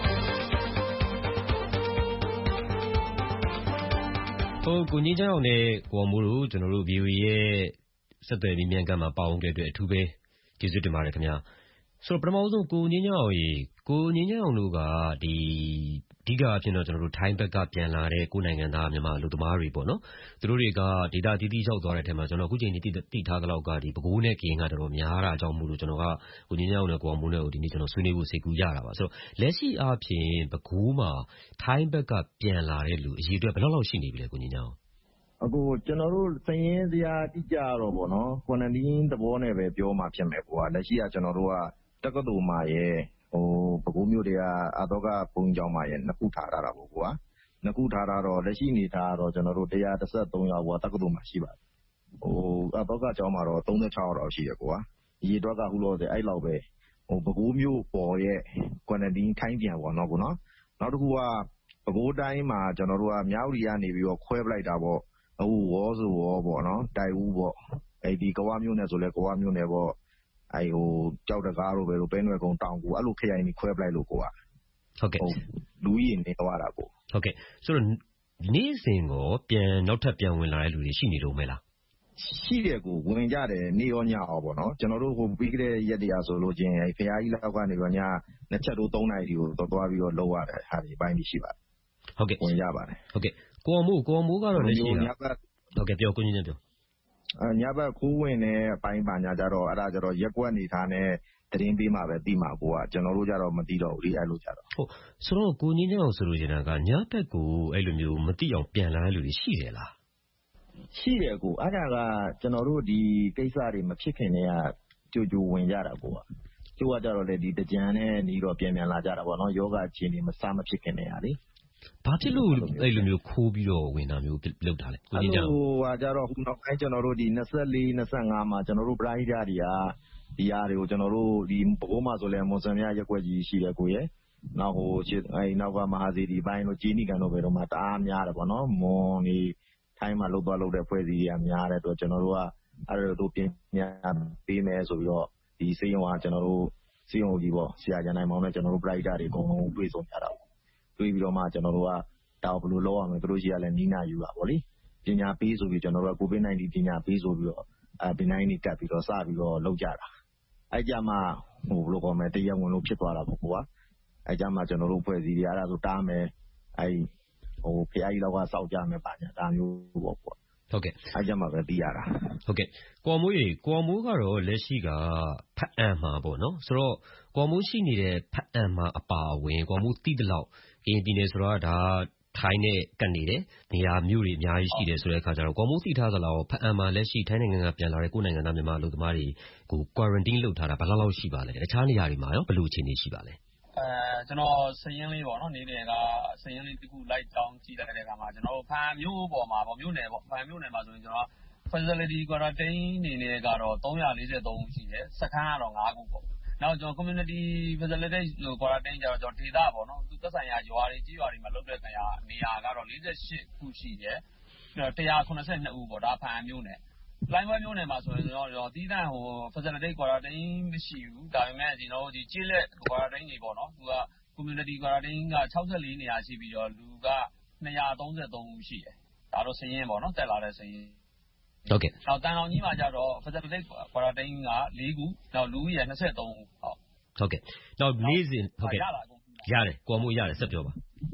ဟုတ်ကိုငြိမ်းချမ်းအောင်နဲ့ကိုအောင်မိုးတို့ကျွန်တော်တို့ ဗီအိုအေ ရဲ့ဆက်သွယ်ပြီးမြန်ကမ်းမှာပါဝင်တဲ့အတွက်အထူးပဲကျေးဇူးတင်ပါတယ်ခင်ဗျာဆိုတော့ပထမဆုံးကိုငြိမ်းချမ်းအောင်ရေကိုငြိမ်းချမ်းအောင်တို့ကဒီအဓိကအဖြစ်တော့ကျွန်တော်တို့ထိုင်းဘက်ကပြန်လာတဲ့ကိုနိုင်ငံသားမြန်မာလူသမားတွေပေါ့နော်သူတို့တွေကဒေတာတီးတီးရောက်သွားတဲ့အထက်မှာကျွန်တော်အခုချိန်ထိတိထားသလောက်ကဒီပဲခူးနဲ့ကရင်ကတော်တော်များတာအကြောင်းမို့လို့ကျွန်တော်ကကိုငြိမ်းချမ်းအောင်နဲ့ကိုအောင်မိုးနဲ့ဒီနေ့ကျွန်တော်ဆွေးနွေးဖို့စိတ်ကူးရတာပါဆိုတော့လက်ရှိအားဖြင့်ပဲခူးမှာထိုင်းဘက်ကပြန်လာတဲ့လူအရေအတွက်ဘယ်လောက်လောက်ရှိနေပြီလဲကိုငြိမ်းချမ်းအောင်အခုကျွန်တော်တို့စရင်စရာတိကျတော့ပေါ့နော်ကွာရန်တင်းသဘောနဲ့ပဲပြောမှဖြစ်မယ်ကွာလက်ရှိကကျွန်တော်တို့ကတက္ကသိုလ်မှာရဲ့ဟိုပဲခူးမြို့တွေကအာတော့ကဘုံကျောင်းမှာရဲ့နှစ်ခုထားထားတာပေါ့ကွာနှစ်ခုထားထားတော့လက်ရှိနေထားတော့ကျွန်တော်တို့one hundred thirteenယောက်ကွာတက္ကသိုလ်မှာရှိပါတယ်ဟိုအာတော့ကကျောင်းမှာတော့thirty-sixယောက်တော့ရှိရကွာဒီအတွက်ကခုလို့ဆိုအဲ့လောက်ပဲဟိုပဲခူးမြို့ပေါ်ရဲ့ကွာရန်တင်းထိုင်းပြန်ပေါ့နော်ကွာနော်နောက်တစ်ခုကပဲခူးတိုင်းမှာကျွန်တော်တို့ကမြောက်ရီကနေပြီးတော့ခွဲပလိုက်တာပေါ့အခုဝေါ်ဆိုဝေါ်ပေါ့နော်တိုင်ဦးပေါ့အဲ့ဒီကဝမြို့နယ်ဆိုလဲကဝမြို့နယ်ပေါ့အဲ့ဟိုကြောက်တကားတို့ပဲလို့ပဲနွယ်ကုန်းတောင်ကူအဲ့လိုခရိုင်ကြီးခွဲပလိုက်လို့ကိုကဟုတ်ကဲ့လူကြီးနေသွားတာကိုဟုတ်ကဲ့ဆိုတော့နေ့စဉ်ကိုပြန်နောက်ထပ်ပြန်ဝင်လာတဲ့လူတွေရှိနေလို့မဲလားရှိတယ်ကိုဝင်ကြတယ်နေရောညအောင်ပေါ့နော်ကျွန်တော်တို့ဟိုပြီးကြတဲ့ရက်တရားဆိုလို့ချင်းအဲ့ဖရာကြီးလောက်ကနေရောညနှစ်ချက်တို့သုံးနာရီကိုတော့သွားပြီးတော့လောက်ရတဲ့ဟာဒီပိုင်းကြီးရှိပါတယ်ဟုတ်ကဲ့ဝင်ကြပါတယ်ဟုတ်ကဲ့ကိုအောင်မိုးကိုအောင်မိုးကတော့လက်ရှိတာဟုတ်ကဲ့ပြောကိုကြီးနေပြောအဲညဘက်ခိုးဝင်တဲ့အပိုင်းပါညာကြတော့အဲ့ဒါကြတော့ရက်ကွက်နေထားတဲ့တရင်ပေးမှာပဲပြီးမှာကိုကကျွန်တော်တို့ကြတော့မသိတော့ဘူးဒီအဲ့လိုကြတော့ဟုတ်ဆိုတော့ကိုကြီးနေအောင်ဆိုလို့နေတာကညဘက်ကိုအဲ့လိုမျိုးမသိအောင်ပြန်လာတဲ့လူတွေရှိတယ်လားရှိတယ်ကိုအဲ့ဒါကကျွန်တော်တို့ဒီကိစ္စတွေမဖြစ်ခင်တည်းကကြိုကြိုဝင်ကြတာကိုကကျိုးကကြတော့လေဒီတကြံနဲ့နီးတော့ပြန်ပြန်လာကြတာပေါ့နော်ယောဂအခြေအနေမစားမဖြစ်ခင်တည်းကလေဘာဖြစ်လို့အဲ့လိုမျိုးခိုးပြီးတော့ဝင်တာမျိုးလုပ်တာလဲကိုကြီးကြောင့်ဟိုဟာကြတော့ခုနောက်ပိုင်းကျွန်တော်တို့ဒီtwenty-four twenty-fiveမှာကျွန်တော်တို့ပရိုက်တာတွေကဒီအားတွေကိုကျွန်တော်တို့ဒီဘိုးမှာဆိုလဲမွန်စံမြရက်ွက်ကြီးရှိတယ်ကိုရဲ့နောက်ဟိုအဲ့နောက်ကမဟာစီဒီပိုင်းတို့ဂျီနီကန်တို့ဘယ်တော့မှတအားများတယ်ပေါ့နော်မွန်ဒီထိုင်းမှာလှုပ်သွားလှုပ်တဲ့ဖွဲ့စည်းတွေကများတဲ့အတွက်ကျွန်တော်တို့ကအဲ့လိုတို့ပြင်ညာပေးမယ်ဆိုပြီးတော့ဒီစေယုံကကျွန်တော်တို့စေယုံကြီးပေါ့ဆရာကျန်နိုင်မောင်နဲ့ကျွန်တော်တို့ပရိုက်တာတွေအကုန်လုံးတွေ့ဆုံကြတာပေါ့တွေ့ပြီးတော့မှကျွန်တော်တို့ကတောက်ဘယ်လိုလုပ်ရမလဲသူတို့ရှိရလဲနီးနာယူတာပေါ့လေပညာပေးဆိုပြီးကျွန်တော်တို့ကကိုဗစ်nineteenပညာပေးဆိုပြီးတော့အဲပညာရေးကပ်ပြီးတော့စပြီးတော့လုပ်ကြတာအဲ့ကြမှာဟိုဘယ်လိုခေါ်မလဲတရားဝင်လို့ဖြစ်သွားတာပေါ့ကွာအဲ့ကြမှာကျွန်တော်တို့ဖွဲ့စည်းရအဲ့ဒါဆိုတားမယ်အဲ့ဟိုဖရားကြီးလောက်ကစောက်ကြမယ်ပါညာဒါမျိုးပေါ့ကွာဟုတ်ကဲ့အဲ့ကြမှာပဲသိရတာဟုတ်ကဲ့ကိုမိုးရေကိုမိုးကတော့လက်ရှိကဖတ်အံမှာပေါ့နော်ဆိုတော့ကိုမိုးရှိနေတဲ့ဖတ်အံမှာအပါအဝင်ကိုမိုးတိတလောက်ကရင်ပြည်နယ်ဆိုတော့ဒါထိုင်းနဲ့ကပ်နေတယ်နေရာမျိုးတွေအများကြီးရှိတယ်ဆိုတဲ့အခါကျတော့ကိုမိုးသိထားသလားဖတ်အံမှာလက်ရှိထိုင်းနိုင်ငံကပြန်လာတဲ့ကိုနိုင်ငံသားမြန်မာလူသမားတွေကို quarantine လုပ်ထားတာဘယ်လောက်လောက်ရှိပါလဲတခြားနေရာတွေမှာရောဘယ်လိုအခြေအနေရှိပါလဲအဲကျွန်တော်စရင်းလေးပေါ့နော်နေတဲ့ကစရင်းလေးတစ်ခုလိုက်တောင်းကြည့်လိုက်တဲ့အခါမှာကျွန်တော်ဖန်မျိုးပေါ်မှာပေါ့မျိုးနယ်ပေါ့ဖန်မျိုးနယ်မှာဆိုရင်ကျွန်တော် facility quarantine အနေနဲ့ကတော့three forty-threeဦးရှိတယ်စခန်းကတော့fiveခုပေါ့နောက်ကျွန်တော် community facility quarantine ကျတော့ကျွန်တော်ဒေသပေါ့နော်သူသက်ဆိုင်ရာရွာတွေကြီးရွာတွေမှာလုပ်တဲ့နေရာနေရာကတော့forty-eightခုရှိတယ်one seventy-twoဦးပေါ့ဒါဖန်မျိုးနယ်လိုင်းဝဲမျိုးနယ်မှာဆိုရင်ကျွန်တော်တီးတန့်ဟို facility quarantine မရှိဘူးဒါပေမဲ့ကျွန်တော်ဒီကျေးလက် quarantine တွေပေါ့နော်သူက community quarantine ကsixty-fourနေရာရှိပြီးတော့လူကtwo thirty-threeဦးရှိတယ်ဒါတော့စရင်းပေါ့နော်တက်လာတဲ့စရင်းဟုတ်ကဲ့နောက်တန်အောင်ကြီးမှာကျတော့ facility quarantine ကfourခုနောက်လူဦးရေtwenty-threeဦးဟုတ်ဟုတ်ကဲ့နောက်နေ့စဉ်ဟုတ်ကဲ့ရတယ်ကိုမိုးရတယ်ဆက်ပြောပါဟ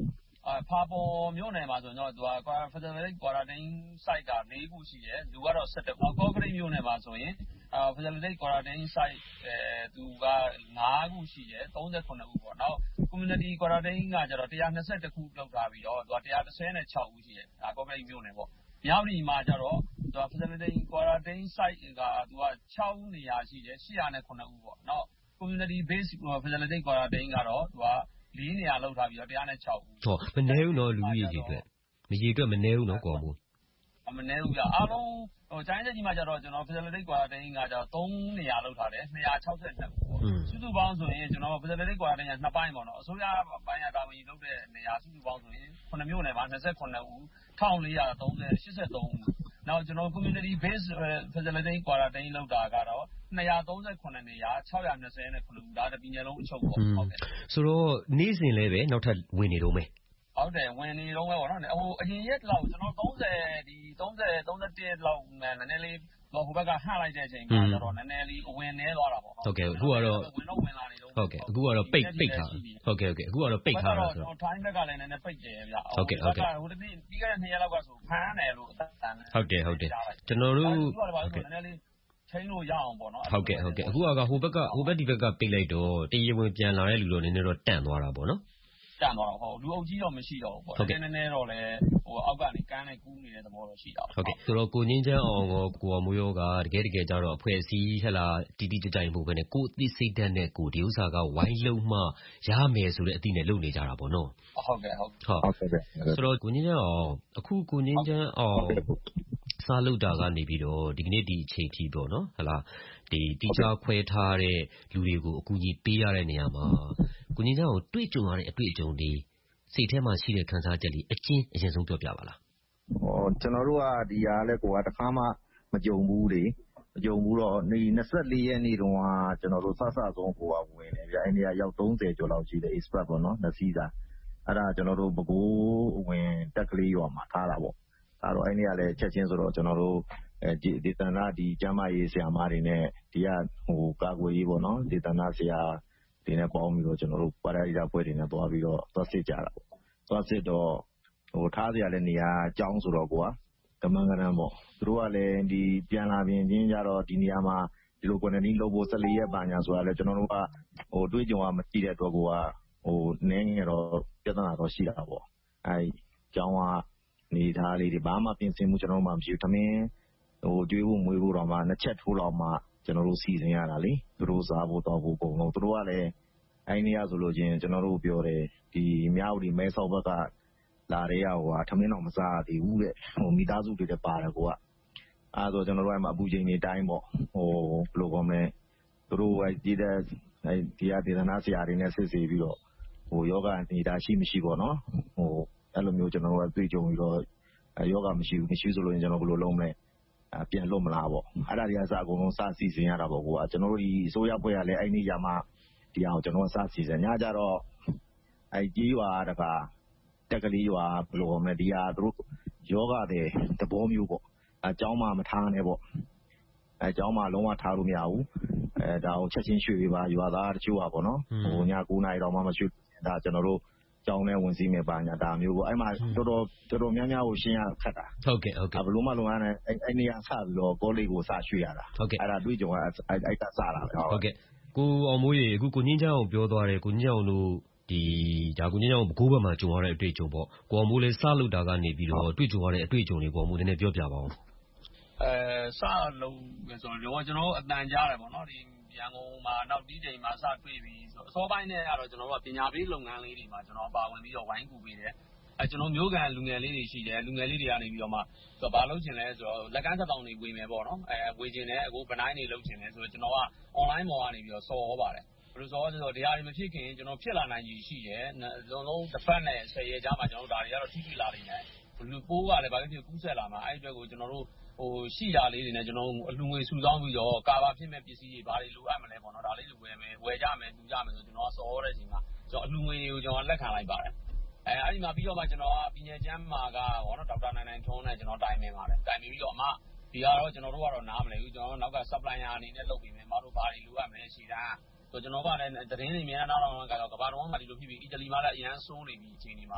ဖာပေါ်မြို့နယ်မှာဆိုရင်တော့သူက Facility Quarantine Site ကလေးခုရှိတယ်လူကတော့ဆယ့်တစ်ခုကော့ကရိတ်မြို့နယ်မှာဆိုရင် Facility Quarantine Site သူကငါးခုရှိတယ်သုံးဆယ့်ခုနစ်ဦးပေါ့နောက် Community Quarantine ကကျတော့တစ်ရာနှစ်ဆယ့်တစ်ခုလောက်ထားပြီးတော့သူကတစ်ရာတစ်ဆယ်နဲ့ခြောက်ဦးရှိတယ်ဒါကော့ကရိတ်မြို့နယ်ပေါ့မြဝတီမှာကျတော့သူက Facility Quarantine Site ကသူကခြောက်နေရာရှိတယ်ရှစ်ရာနဲ့ခုနစ်ဦးပေါ့နောက် Community Based Facility Quarantine ကတော့သူကလေးနေရာလောက်ထားပြီးတော့တစ်ရာနဲ့ခြောက်ဦးဟောမနည်းဘူးနော်လူဦးရေကြီးအတွက်မရေအတွက်မနည်းဘူးနော်ကော်မို့မနည်းဘူးပြအားလုံးဟိုတိုင်းချက်ကြီးမှာကျတော့ကျွန်တော် Facility Quarantine ကကျတော့သုံးနေရာလောက်ထားတယ်နှစ်ရာခြောက်ဆယ့်နှစ်ဦးပေါ့စုစုပေါင်းဆိုရင်ကျွန်တော် Facility Quarantine ကနှစ်ပိုင်းပေါ့နော်အစိုးရပိုင်းကတာဝန်ယူလုပ်တဲ့နေရာစုစုပေါင်းဆိုရင်ခုနှစ်မြို့နယ်မှာနှစ်ဆယ့်ခုနစ်ဦးတစ်ထောင်လေးရာသုံးဆယ်ရှစ်ဆယ့်သုံးဦးနောက်ကျွန်တော် Community Based Facility Quarantine လုပ်တာကတော့နှစ်ရာသုံးဆယ့်ခုနှစ်နေရာခြောက်ရာနှစ်ဆယ်နဲ့ခုနှစ်ဦးဒါတပြည်နယ်လုံးအချုပ်ပေါ့ဟုတ်ကဲ့ဆိုတော့နေ့စဉ်လည်းပဲနောက်ထပ်ဝင်နေတော့မယ်ဟုတ်တယ်ဝင်နေတော့ပဲပေါ့နော်ဟိုအရင်ရက်လောက်ကျွန်တော်သုံးဆယ်ဒီသုံးဆယ်သုံးဆယ့်တစ်လောက်နည်းနည်းလေးဟိုဘက်ကဟန့်လိုက်တဲ့အချိန်မှာကျတော့နည်းနည်းလေးဝင်နေသွားတာပေါ့ဟုတ်ကဲ့အခုကတော့ဝင်တော့ဝင်လာနေတော့ဟုတ်ကဲ့အခုကတော့ပိတ်ပိတ်ထားဟုတ်ကဲ့ဟုတ်ကဲ့အခုကတော့ပိတ်ထားတာဆိုတော့ time ဘက်ကလည်းနည်းနည်းပိတ်တယ်ဗျဟုတ်ကဲ့ဟုတ်ကဲ့ဟိုတနေ့ပြီးခဲ့တဲ့နှစ်ရက်လောက်ကဆိုဖမ်းတယ်လို့အတန်ဟုတ်တယ်ဟုတ်တယ်ကျွန်တော်တို့ဟုတ်ကဲ့နည်းနည်းလေးချင်းလို့ရအောင်ပေါ့နော်ဟုတ်ကဲ့ဟုတ်ကဲ့အခုကဟိုဘက်ကဟိုဘက်ဒီဘက်ကပိတ်လိုက်တော့တရားဝင်ပြန်လာတဲ့လူတော့နည်းနည်းတော့တန့်သွားတာပေါ့နော်တန့်သွားတော့ဟုတ်လူအုပ်ကြီးတော့မရှိတော့ဘူးပေါ့နည်းနည်းတော့လည်းဟိုအောက်ကနေကန်းနဲ့ကူးနေတဲ့သဘောတော့ရှိတာဟုတ်ကဲ့ဆိုတော့ကိုငင်းချမ်းအောင်ရောကိုအောင်မိုးရောကတကယ်တကယ်ကြတော့အဖွဲ့အစည်းဟဲ့လားတီတီကြကြိုင်ဖို့ပဲနဲ့ကိုအသိစိတ်ဓာတ်နဲ့ကိုဒီဥစ္စာကဝိုင်းလုံးမှရမယ်ဆိုတဲ့အသည့်နဲ့လုပ်နေကြတာပေါ့နော်ဟုတ်ကဲ့ဟုတ်ဟုတ်ကဲ့ဆိုတော့ကိုငင်းချမ်းအောင်အခုကိုငင်းချမ်းအောင်စားလုပ်တာကနေပြီးတော့ဒီကနေ့ဒီအချိန်ထိပေါ့နော်ဟဲ့လားဒီတီချာခွဲထားတဲ့လူတွေကိုအကူအညီပေးရတဲ့နေရာမှာကိုငင်းချမ်းအောင်တွေ့ကြုံရတဲ့အတွေ့အကြုံတွေစိတ်ထဲမှာရှိတဲ့ခံစားချက်လေးအချင်းအရင်ဆုံးပြောပြပါလားဟောကျွန်တော်တို့ကဒီဟာလဲကိုကတခါမှမကြုံဘူးလေမကြုံဘူးတော့ဒီနှစ်ဆယ့်လေးရက်နေ့တုန်းကကျွန်တော်တို့ဆဆဆုံးကိုကဝင်နေဗျအဲ့ဒီကရောက်သုံးဆယ်ကျော်လောက်ရှိတယ် expert ပေါ့နော်နှစ်စီးသားအဲ့ဒါကျွန်တော်တို့ဘကိုးဝင်တက်ကလေးရွာမှာထားတာပေါ့အဲ့တော့အဲ့ဒီကလည်းချက်ချင်းဆိုတော့ကျွန်တော်တို့အဲဒီဒေသနာဒီကျမ်းမာရေးဆရာမတွေနဲ့ဒီကဟိုကာကွယ်ရေးပေါ့နော်ဒေသနာဆရာဒီနဲ့ပေါင်းပြီးတော့ကျွန်တော်တို့ပါရာဒီတာပွဲတွေနဲ့တွားပြီးတော့သွားစစ်ကြတာပေါ့သွားစစ်တော့ဟိုထားစရာလည်းနေရာအကြောင်းဆိုတော့ကွာကမန်းကနန်းပေါ့သူတို့ကလည်းဒီပြန်လာပြင်ချင်းကြတော့ဒီနေရာမှာဒီလိုကွန်တန်လုပ်ဖို့၁၄ရက်ပါညာဆိုတာလည်းကျွန်တော်တို့ကဟိုတွေးကြုံရမရှိတဲ့အတွက်ကိုကဟိုနင်းရတော့ပြဿနာတော့ရှိတာပေါ့အဲအကြောင်းကနေသားလေးတွေဘာမှပြင်ဆင်မှုကျွန်တော်တို့မှမရှိဘူးသမင်းဟိုကျွေးဖို့မွေးဖို့တော့မှနှစ်ချက်ထိုးတော့မှကျွန်တော်တို့စီစဉ်ရတာလေသူတို့စားဖို့တော့ဖို့ပုံတော့သူတို့ကလည်းအဲ့နေရဆိုလို့ချင်းကျွန်တော်တို့ပြောတယ်ဒီမြောက်ဒီမဲဆောက်ဘက်ကလာတဲ့ဟိုဟာထမင်းတော်မစားသေးဘူးတဲ့ဟိုမိသားစုတွေလည်းပါတယ်ကိုကအဲဆိုကျွန်တော်တို့အဲ့မှာအပူချိန်နေတိုင်းပေါ့ဟိုဘယ်လိုကောမလဲသူတို့အဲ့ဒီတဲ့အဲ့ဒီအဒေသနာဆရာတွေနဲ့စစ်ဆေးပြီးတော့ဟိုယောဂနေတာရှိမရှိပေါ့နော်ဟိုအဲ့လိုမျိုးကျွန်တော်တို့ကတွေ့ကြုံပြီးတော့ယောဂမရှိဘူးမရှိဆိုလို့ကျွန်တော်ဘယ်လိုလုပ်မလဲပြန်လွတ်မလားပေါ့အဲ့ဒါတွေအစအကုန်လုံးစစီစဉ်ရတာပေါ့ကိုကကျွန်တော်တို့ဒီအစိုးရဖွဲ့ရလဲအဲ့ဒီညမှာဒီအောင်ကျွန်တော်စစီစဉ်ညကြတော့အဲ့ကြီးရွာတကတက်ကလေးရွာဘယ်လိုမလဲဒီဟာသူတို့ယောဂတဲ့သဘောမျိုးပေါ့အเจ้าမှမထားနဲ့ပေါ့အဲเจ้าမှလုံးဝထားလို့မရဘူးအဲဒါကိုချက်ချင်းရွှေ့ပေးပါရွာသားတချို့อ่ะပေါ့နော်ဟိုညကိုးနာရီတော့မှမရွှေ့ဒါကျွန်တော်တို့ကျောင်းထဲဝင်စီးမယ်ပါညာဒါမျိုးပေါ့အဲ့မှာတော်တော်တော်တော်များများကိုရှင်းရခက်တာဟုတ်ကဲ့ဟုတ်ကဲ့ဘလို့မှလုံးဝနဲ့အဲ့အဲ့နေရာစပြီးတော့ကောလိပ်ကိုစရွှေ့ရတာဟုတ်ကဲ့အဲ့ဒါတွေ့ကြုံအဲ့အဲ့ကစတာပဲဟုတ်ကဲ့ကိုအောင်မိုးရေအခုကိုညင်းချောင်းကိုပြောသွားတယ်ကိုညင်းချောင်းတို့ဒီဒါကိုညင်းချောင်းကိုဘကိုးဘက်မှာကြုံရတဲ့အတွေ့အကြုံပေါ့ကိုအောင်မိုးလေးစလုပ်တာကနေပြီးတော့တွေ့ကြုံရတဲ့အတွေ့အကြုံတွေကိုအောင်မိုးနည်းနည်းပြောပြပါဦးအဲစလုပ်ဆိုတော့ကျွန်တော်အတန်ကြားတယ်ပေါ့နော်ဒီရန်ကုန်မှာနောက်ဒီချိန်မှာစတွေ့ပြီးဆိုအစောပိုင်းနဲ့ကတော့ကျွန်တော်တို့ကပညာပေးလုပ်ငန်းလေးတွေမှာကျွန်တော်ပါဝင်ပြီးတော့ဝိုင်းကူပေးတယ်အဲကျွန်တော်မျိုးကန်လူငယ်လေးတွေရှိတယ်လူငယ်လေးတွေကနေပြီးတော့မှဆိုတော့ဘာလုပ်ချင်လဲဆိုတော့လက်ကမ်းသက်တောင်တွေဝေမယ်ပေါ့နော်အဲဝေချင်တယ်အခုဗနိုင်တွေလုပ်ချင်တယ်ဆိုတော့ကျွန်တော်က online ပေါ်ကနေပြီးတော့စော်ဟောပါတယ်ဘယ်လိုစော်ဟောဆိုတော့တရားတွေမဖြစ်ခင်ကျွန်တော်ဖြစ်လာနိုင်ကြီးရှိတယ်လုံးလုံးတစ်ဖက်နဲ့ဆယ်ရက်ကြားမှာကျွန်တော်တို့ဒါတွေကတော့ထိထိလာနေတယ်ဘယ်လိုပိုးကလည်းဘာဖြစ်ဖြစ်ကူးဆက်လာမှာအဲ့အတွက်ကိုကျွန်တော်တို့ဟိုရှိတာလေးတွေနဲ့ကျွန်တော်အလူငွေစုဆောင်းပြီးတော့ကာဗာဖြစ်မဲ့ပစ္စည်းတွေဘာတွေလိုအပ်မလဲပေါ့နော်ဒါလေးလိုဝယ်မယ်ဝယ်ကြမယ်လူကြမယ်ဆိုကျွန်တော်ကစော်တဲ့အချိန်မှာကျွန်တော်အလူငွေတွေကိုကျွန်တော်လက်ခံလိုက်ပါတယ်အဲအဲ့ဒီမှာပြီးတော့မှကျွန်တော်ကပြည်နယ်ကျန်းမာကဟောနော်ဒေါက်တာနိုင်နိုင်ထွန်းနဲ့ကျွန်တော်တိုင်ပင်ပါတယ်တိုင်ပင်ပြီးတော့အမဒီကတော့ကျွန်တော်တို့ကတော့နားမလဲဘူးကျွန်တော်တို့နောက်က supplier အနေနဲ့လုပ်ပြီးမယ်မတို့ဘာတွေလိုအပ်မလဲရှိတာဆိုကျွန်တော်ကလည်းသတင်းတွေအများအားတော့ကတော့ကဘာတော်မှာဒီလိုဖြစ်ပြီးအီတလီမှာလည်းအရန်ဆိုးနေပြီအချိန်ဒီမှာ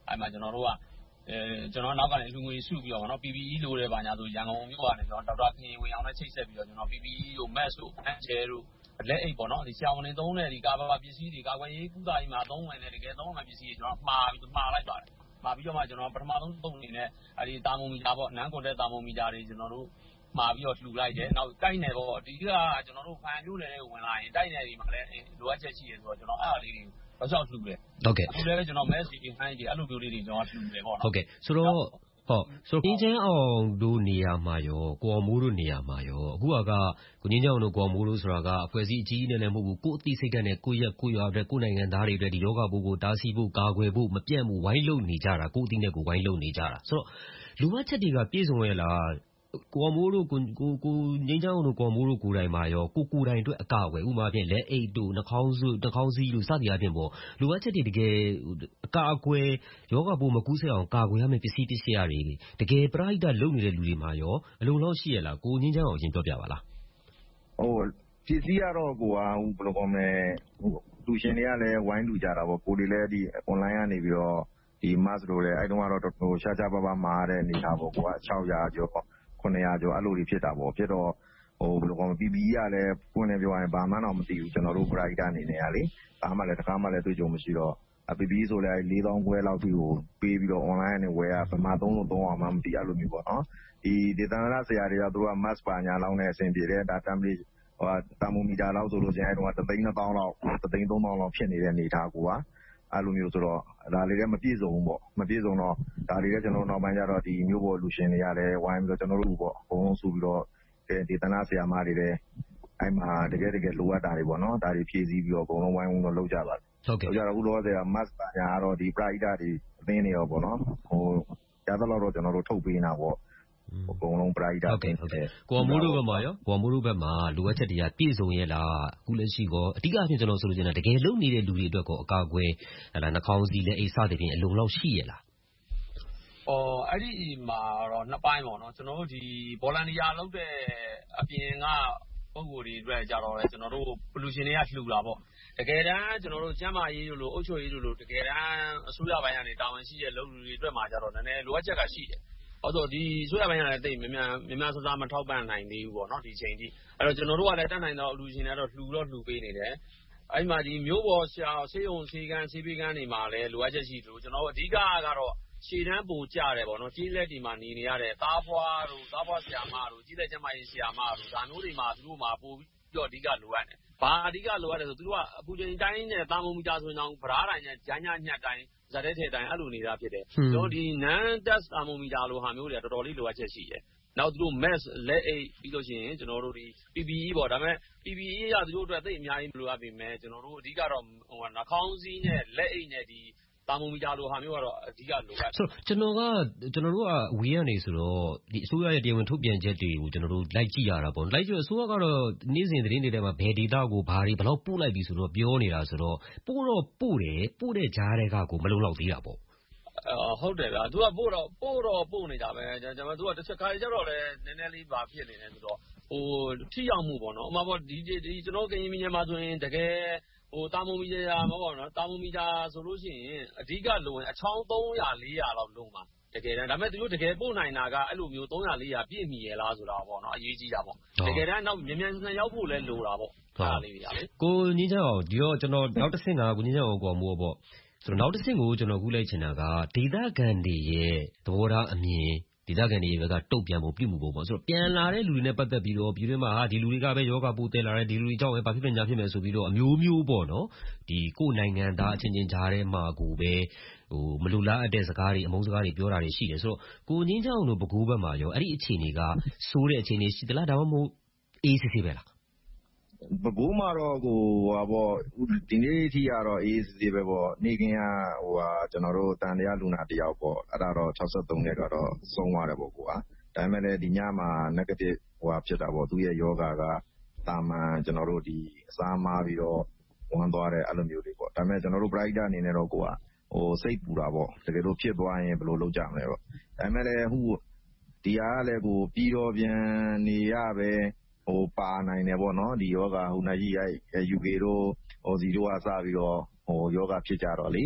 အဲ့မှာကျွန်တော်တို့ကအဲကျွန်တော်နောက်ကနေလူငွေစုပြီးတော့ဗောနော် P P E လိုတယ်ပါညာဆိုရန်ကုန်မြို့ကနေကျွန်တော်ဒေါက်တာခင်ဝင်အောင်နဲ့ချိတ်ဆက်ပြီးတော့ကျွန်တော် P P E တို့ mask တို့ hand gel တို့လက်အိတ်ပေါ့နော်ဒီဆရာဝန်တွေသုံးတဲ့ဒီကာဗာပစ္စည်းတွေကာကွယ်ရေးကုသရေးမှာသုံးဝင်တဲ့တကယ်သုံးဝင်ပစ္စည်းတွေကျွန်တော်မှာပြီးမှာလိုက်ပါတယ်မှာပြီးတော့မှကျွန်တော်ပထမဆုံးသုံးအနေနဲ့အဲဒီတာမိုမီတာပေါ့နန်းကွန်တဲ့တာမိုမီတာတွေကျွန်တော်တို့မှာပြီးတော့လှူလိုက်တယ်နောက်တိုက်နယ်ပေါ့ဒီကကျွန်တော်တို့ဖန်ပြိုးနယ်တွေကိုဝင်လာရင်တိုက်နယ်တွေမှာလည်းလိုအပ်ချက်ရှိတယ်ဆိုတော့ကျွန်တော်အဲ့အလေးတွေတော့ရှောက်လှူတယ်ဟုတ်ကဲ့အခုလည်းကျွန်တော် mask တွေ hand တွေအဲ့လိုမျိုးလေးတွေကျွန်တော်လှူတယ်ပေါ့နော်ဟုတ်ကဲ့ဆိုတော့ဟုတ်ဆိုတော့ငင်းချမ်းအောင်တို့နေရာမှာရောကိုအောင်မိုးတို့နေရာမှာရောအခုကကိုငင်းချမ်းအောင်တို့ကိုအောင်မိုးတို့ဆိုတာကအဖွဲ့အစည်းအကြီးကြီးနဲ့လည်းမဟုတ်ဘူးကိုယ်အသိစိတ်ဓာတ်နဲ့ကိုယ့်ရက်ကိုယ့်ရွာအတွက်ကိုယ်နိုင်ငံသားတွေအတွက်ဒီယောဂပိုးကိုတားဆီးဖို့ကာကွယ်ဖို့မပြတ်မှုဝိုင်းလုံနေကြတာကိုယ်အသိနဲ့ကိုယ်ဝိုင်းလုံနေကြတာဆိုတော့လူမချက်တွေကပြည့်စုံရဲ့လားကိုအောင်မိုးတို့ကိုကိုကိုငင်းချမ်းအောင်တို့ကိုအောင်မိုးတို့ကိုယ်တိုင်မှာရောကိုကိုယ်တိုင်အတွက်အကာအကွယ်ဥမာဖြင့်လက်အိတ်တို့နှာခေါင်းစုနှာခေါင်းစည်းတို့စသည်အပြင်ပေါ့လူမချက်တွေတကယ်အကာအကွယ်ယောဂပိုးမကူးစက်အောင်ကာကွယ်ရမယ့်ပစ္စည်းပစ္စည်းတွေတကယ်ပရိဟိတလုပ်နေတဲ့လူတွေမှာရောအလုံလောက်ရှိရလားကိုငင်းချမ်းအောင်အရင်ပြောပြပါလားဟိုပစ္စည်းကတော့ကိုကဘယ်လိုကောမလဲလူရှင်တွေကလည်းဝိုင်းလူကြတာပေါ့ကိုတွေလည်းဒီ online ကနေပြီးတော့ဒီ mask တို့လည်းအဲ့တုန်းကတော့ဟိုရှားရှားပါးပါးမာတဲ့အနေထားပေါ့ကိုက၆ရာကျော်ခုနှစ်ရာကျော်အဲ့လိုတွေဖြစ်တာပေါ့ဖြစ်တော့ဟိုဘယ်လိုကောမလဲ P P E ကလည်းပွင့်နေပြောရင်ဘာမှတော့မသိဘူးကျွန်တော်တို့ private အနေနဲ့ကလေဘာမှလည်းတစ်ခါမှလည်းတွေ့ကြုံမရှိတော့P P E ဆိုလည်းလေးသောင်းခွဲလောက်ပြီးကိုပေးပြီးတော့ online ကနေဝယ်ရဗမာသုံးလို့သုံးအောင်မှမသိအဲ့လိုမျိုးပေါ့နော်ဒီဒေသနာဆရာတွေကသူက mask ပါညာလောက်နဲ့အဆင်ပြေတယ်ဒါ temperature ဟိုတာမိုမီတာလောက်ဆိုလို့ရှိရင်အဲ့တော့တစ်သိန်းနှစ်သောင်းလောက်တစ်သိန်းသုံးသောင်းလောက်ဖြစ်နေတဲ့အနေထားကိုကအဲ့လိုမျိုးဆိုတော့ဒါလေးလည်းမပြည့်စုံဘူးပေါ့မပြည့်စုံတော့ဒါလေးလည်းကျွန်တော်နောက်ပိုင်းကျတော့ဒီမျိုးပေါ်လူရှင်တွေကလည်းဝိုင်းပြီးတော့ကျွန်တော်တို့ပေါ့အကုန်လုံးစုပြီးတော့ဒေသနာဆရာမတွေလည်းအဲ့မှာတကယ်တကယ်လိုအပ်တာတွေပေါ့နော်ဒါတွေဖြည့်ဆည်းပြီးတော့အကုန်လုံးဝိုင်းဝန်းတော့လုပ်ကြပါဟုတ်ကဲ့ကြတော့အခုလောဆယ်က mask ပါညာကတော့ဒီ private တွေအသင်းတွေရောပေါ့နော်ဟိုရသလောက်တော့ကျွန်တော်တို့ထုတ်ပေးနေတာပေါ့အကုန်လုံး private ဟုတ်ကဲ့ဟုတ်ကဲ့ကိုအမိုးတို့ဘက်မှာရောကိုအမိုးတို့ဘက်မှာလိုအပ်ချက်တွေကပြည့်စုံရဲ့လားအခုလက်ရှိကောအဓိကအဖြစ်ကျွန်တော်ဆိုလို့ရှိရင်တကယ်လုံနေတဲ့လူတွေအတွက်ကောအကာအကွယ်ဟလာနှာခေါင်းစည်းလက်အိတ်စသဖြင့်အလုံလောက်ရှိရဲ့လားအော်အဲ့ဒီမှာတော့နှစ်ပိုင်းပေါ့နော်ကျွန်တော်တို့ဒီ volunteer လုပ်တဲ့အပြင်ကပုံကိုယ်တွေအတွက်ကြတော့လေကျွန်တော်တို့ pollution တွေကလှူတာပေါ့တကယ်တမ်းကျွန်တော်တို့ကျန်းမာရေးလို့အုပ်ချုပ်ရေးလို့တကယ်တမ်းအစိုးရပိုင်းကနေတာဝန်ရှိတဲ့လုပ်လူတွေအတွက်မှာကြတော့နည်းနည်းလိုအပ်ချက်ကရှိတယ်ဟုတ်တော့ဒီအစိုးရပိုင်းကလည်းတိတ်များများများများဆဆမထောက်ပံ့နိုင်သေးဘူးပေါ့နော်ဒီချိန်ထိအဲ့တော့ကျွန်တော်တို့ကလည်းတတ်နိုင်တော့အလူရှင်တွေကတော့လှူတော့လှူပေးနေတယ်အဲ့မှာဒီမျိုးပေါ်ဆရာဆေးရုံဆေးကန်းဆေးပေးကန်းတွေမှာလည်းလိုအပ်ချက်ရှိလို့ကျွန်တော်တို့အဓိကကတော့ရှည်တန်းပိုကြတယ်ပေါ့နော်ကြီးလက်ဒီမှာနေနေရတဲ့သားဖွားတို့သားဖွားဆရာမတို့ကြီးလက်ကျမကြီးဆရာမတို့ဒါမျိုးတွေမှာသူတို့မှာပို့ပြီးတော့အဓိကလိုအပ်တယ်ဘာအဓိကလိုအပ်တယ်ဆိုသူတို့ကအပူချိန်တိုင်းနဲ့တာမိုမီတာဆိုရင်တော့ဗရားတိုင်းနဲ့ဂျာညညှက်တိုင်းဇာတ်တဲ့ထဲတိုင်းအဲ့လိုနေတာဖြစ်တယ်ကျွန်တော်ဒီ non test thermometer လိုဟာမျိုးတွေတော်တော်လေးလိုအပ်ချက်ရှိတယ်နောက်သူတို့ mask လက်အိတ်ပြီးလို့ရှိရင်ကျွန်တော်တို့ဒီ P P E ပေါ့ဒါပေမဲ့ P P E ကသူတို့အတွက်သိအများကြီးမလိုအပ်ပေမဲ့ကျွန်တော်တို့အဓိကတော့ဟိုနှာခေါင်းစည်းနဲ့လက်အိတ်နဲ့ဒီတာမိုမီတာလိုဟာမျိုးကတော့အဓိကလိုအပ်ဆိုကျွန်တော်ကကျွန်တော်တို့ကအဝေးကနေဆိုတော့ဒီအစိုးရရဲ့တရားဝင်ထုတ်ပြန်ချက်တွေကိုကျွန်တော်တို့လိုက်ကြည့်ရတာပေါ့လိုက်ကြည့်အစိုးရကတော့နေ့စဉ်သတင်းတွေထဲမှာဘယ် data ကိုဘာတွေဘယ်လောက်ပို့လိုက်ပြီဆိုတော့ပြောနေတာဆိုတော့ပို့တော့ပို့တယ်ပို့တဲ့ကြားတွေကကိုမလုံလောက်သေးတာပေါ့အော်ဟုတ်တယ်ဗျာသူကပို့တော့ပို့တော့ပို့နေတာပဲကျွန်တော်သူကတစ်ချက်ခါကြတော့လည်းနည်းနည်းလေးပါဖြစ်နေတယ်ဆိုတော့ဟိုထိရောက်မှုပေါ့နော်ဥပမာပေါ့ဒီဒီကျွန်တော်ကရင်ပြည်နယ်မှာဆိုရင်တကယ်ဟိုတာမိုမီတာမဟုတ်ပါဘူးနော်တာမိုမီတာဆိုလို့ရှိရင်အဓိကလိုရင်အချောင်းသုံးရာလေးရာလောက်လုံးပါတကယ်တမ်းဒါပေမဲ့သူတို့တကယ်ပို့နိုင်တာကအဲ့လိုမျိုးသုံးရာလေးရာပြည့်မီရဲ့လားဆိုတာပေါ့နော်အရေးကြီးတာပေါ့တကယ်တမ်းနောက်မြန်မြန်ဆန်ရောက်ဖို့လဲလိုတာပေါ့ဟာလေးတွေလေကိုညင်းချောင်းဒီတော့ကျွန်တော်နောက်တစ်ဆင့်ကကိုညင်းချောင်းကိုမိုးပေါ့ဆိုတော့နောက်တစ်ဆင့်ကိုကျွန်တော်ကူးလိုက်ချင်တာကဒေသခံတွေရဲ့သဘောထားအမြင်ဒေသခံတွေဘက်ကတုတ်ပြန်ဖို့ပြုမှုဖို့ပေါ့ဆိုတော့ပြန်လာတဲ့လူတွေနဲ့ပတ်သက်ပြီးတော့ပြည်တွင်းမှာဟာဒီလူတွေကပဲယောဂပိုးတက်လာတယ်ဒီလူတွေကြောင့်ပဲဘာဖြစ်ဖြစ်ညာဖြစ်မယ်ဆိုပြီးတော့အမျိုးမျိုးပေါ့နော်ဒီကိုယ်နိုင်ငံသားအချင်းချင်းကြားထဲမှာကိုပဲဟိုမလူလားအပ်တဲ့စကားတွေအမုန်းစကားတွေပြောတာတွေရှိတယ်ဆိုတော့ကိုငင်းချောင်းတို့ပဲခူးဘက်မှာရောအဲ့ဒီအခြေအနေကစိုးတဲ့အခြေအနေရှိသလားဒါမှမဟုတ်အေးစစ်စစ်ပဲလားပဲခူးမှာတော့ကိုဟာပေါ့ဒီနေ့အထိကတော့အေးစစ်စစ်ပဲပေါ့နေခင်ကဟိုဟာကျွန်တော်တို့တန်တရားလူနာတယောက်ပေါ့အဲ့ဒါတော့၆၃ရက်ကတော့ဆုံးသွားတယ်ပေါ့ကိုကဒါပေမဲ့လည်းဒီညမှာ negative ဟိုဟာဖြစ်တာပေါ့သူရဲ့ယောဂါကတာမန်ကျွန်တော်တို့ဒီအစားမားပြီးတော့ဝမ်းသွားတဲ့အဲ့လိုမျိုးတွေပေါ့ဒါပေမဲ့ကျွန်တော်တို့ brighter အနေနဲ့တော့ကိုကဟိုစိတ်ပူတာပေါ့တကယ်လို့ဖြစ်သွားရင်ဘယ်လိုလုပ်ကြမလဲပေါ့ဒါပေမဲ့လည်းဟိုဒီဟာကလည်းကိုပြီးတော့ပြန်နေရပဲဟိုပါနိုင်တယ်ပေါ့နော်ဒီယောဂဟိုနိုင်ကြီးရဲ့ U K တို့ဟိုစီတို့ကစပြီးတော့ဟိုယောဂဖြစ်ကြတော့လေ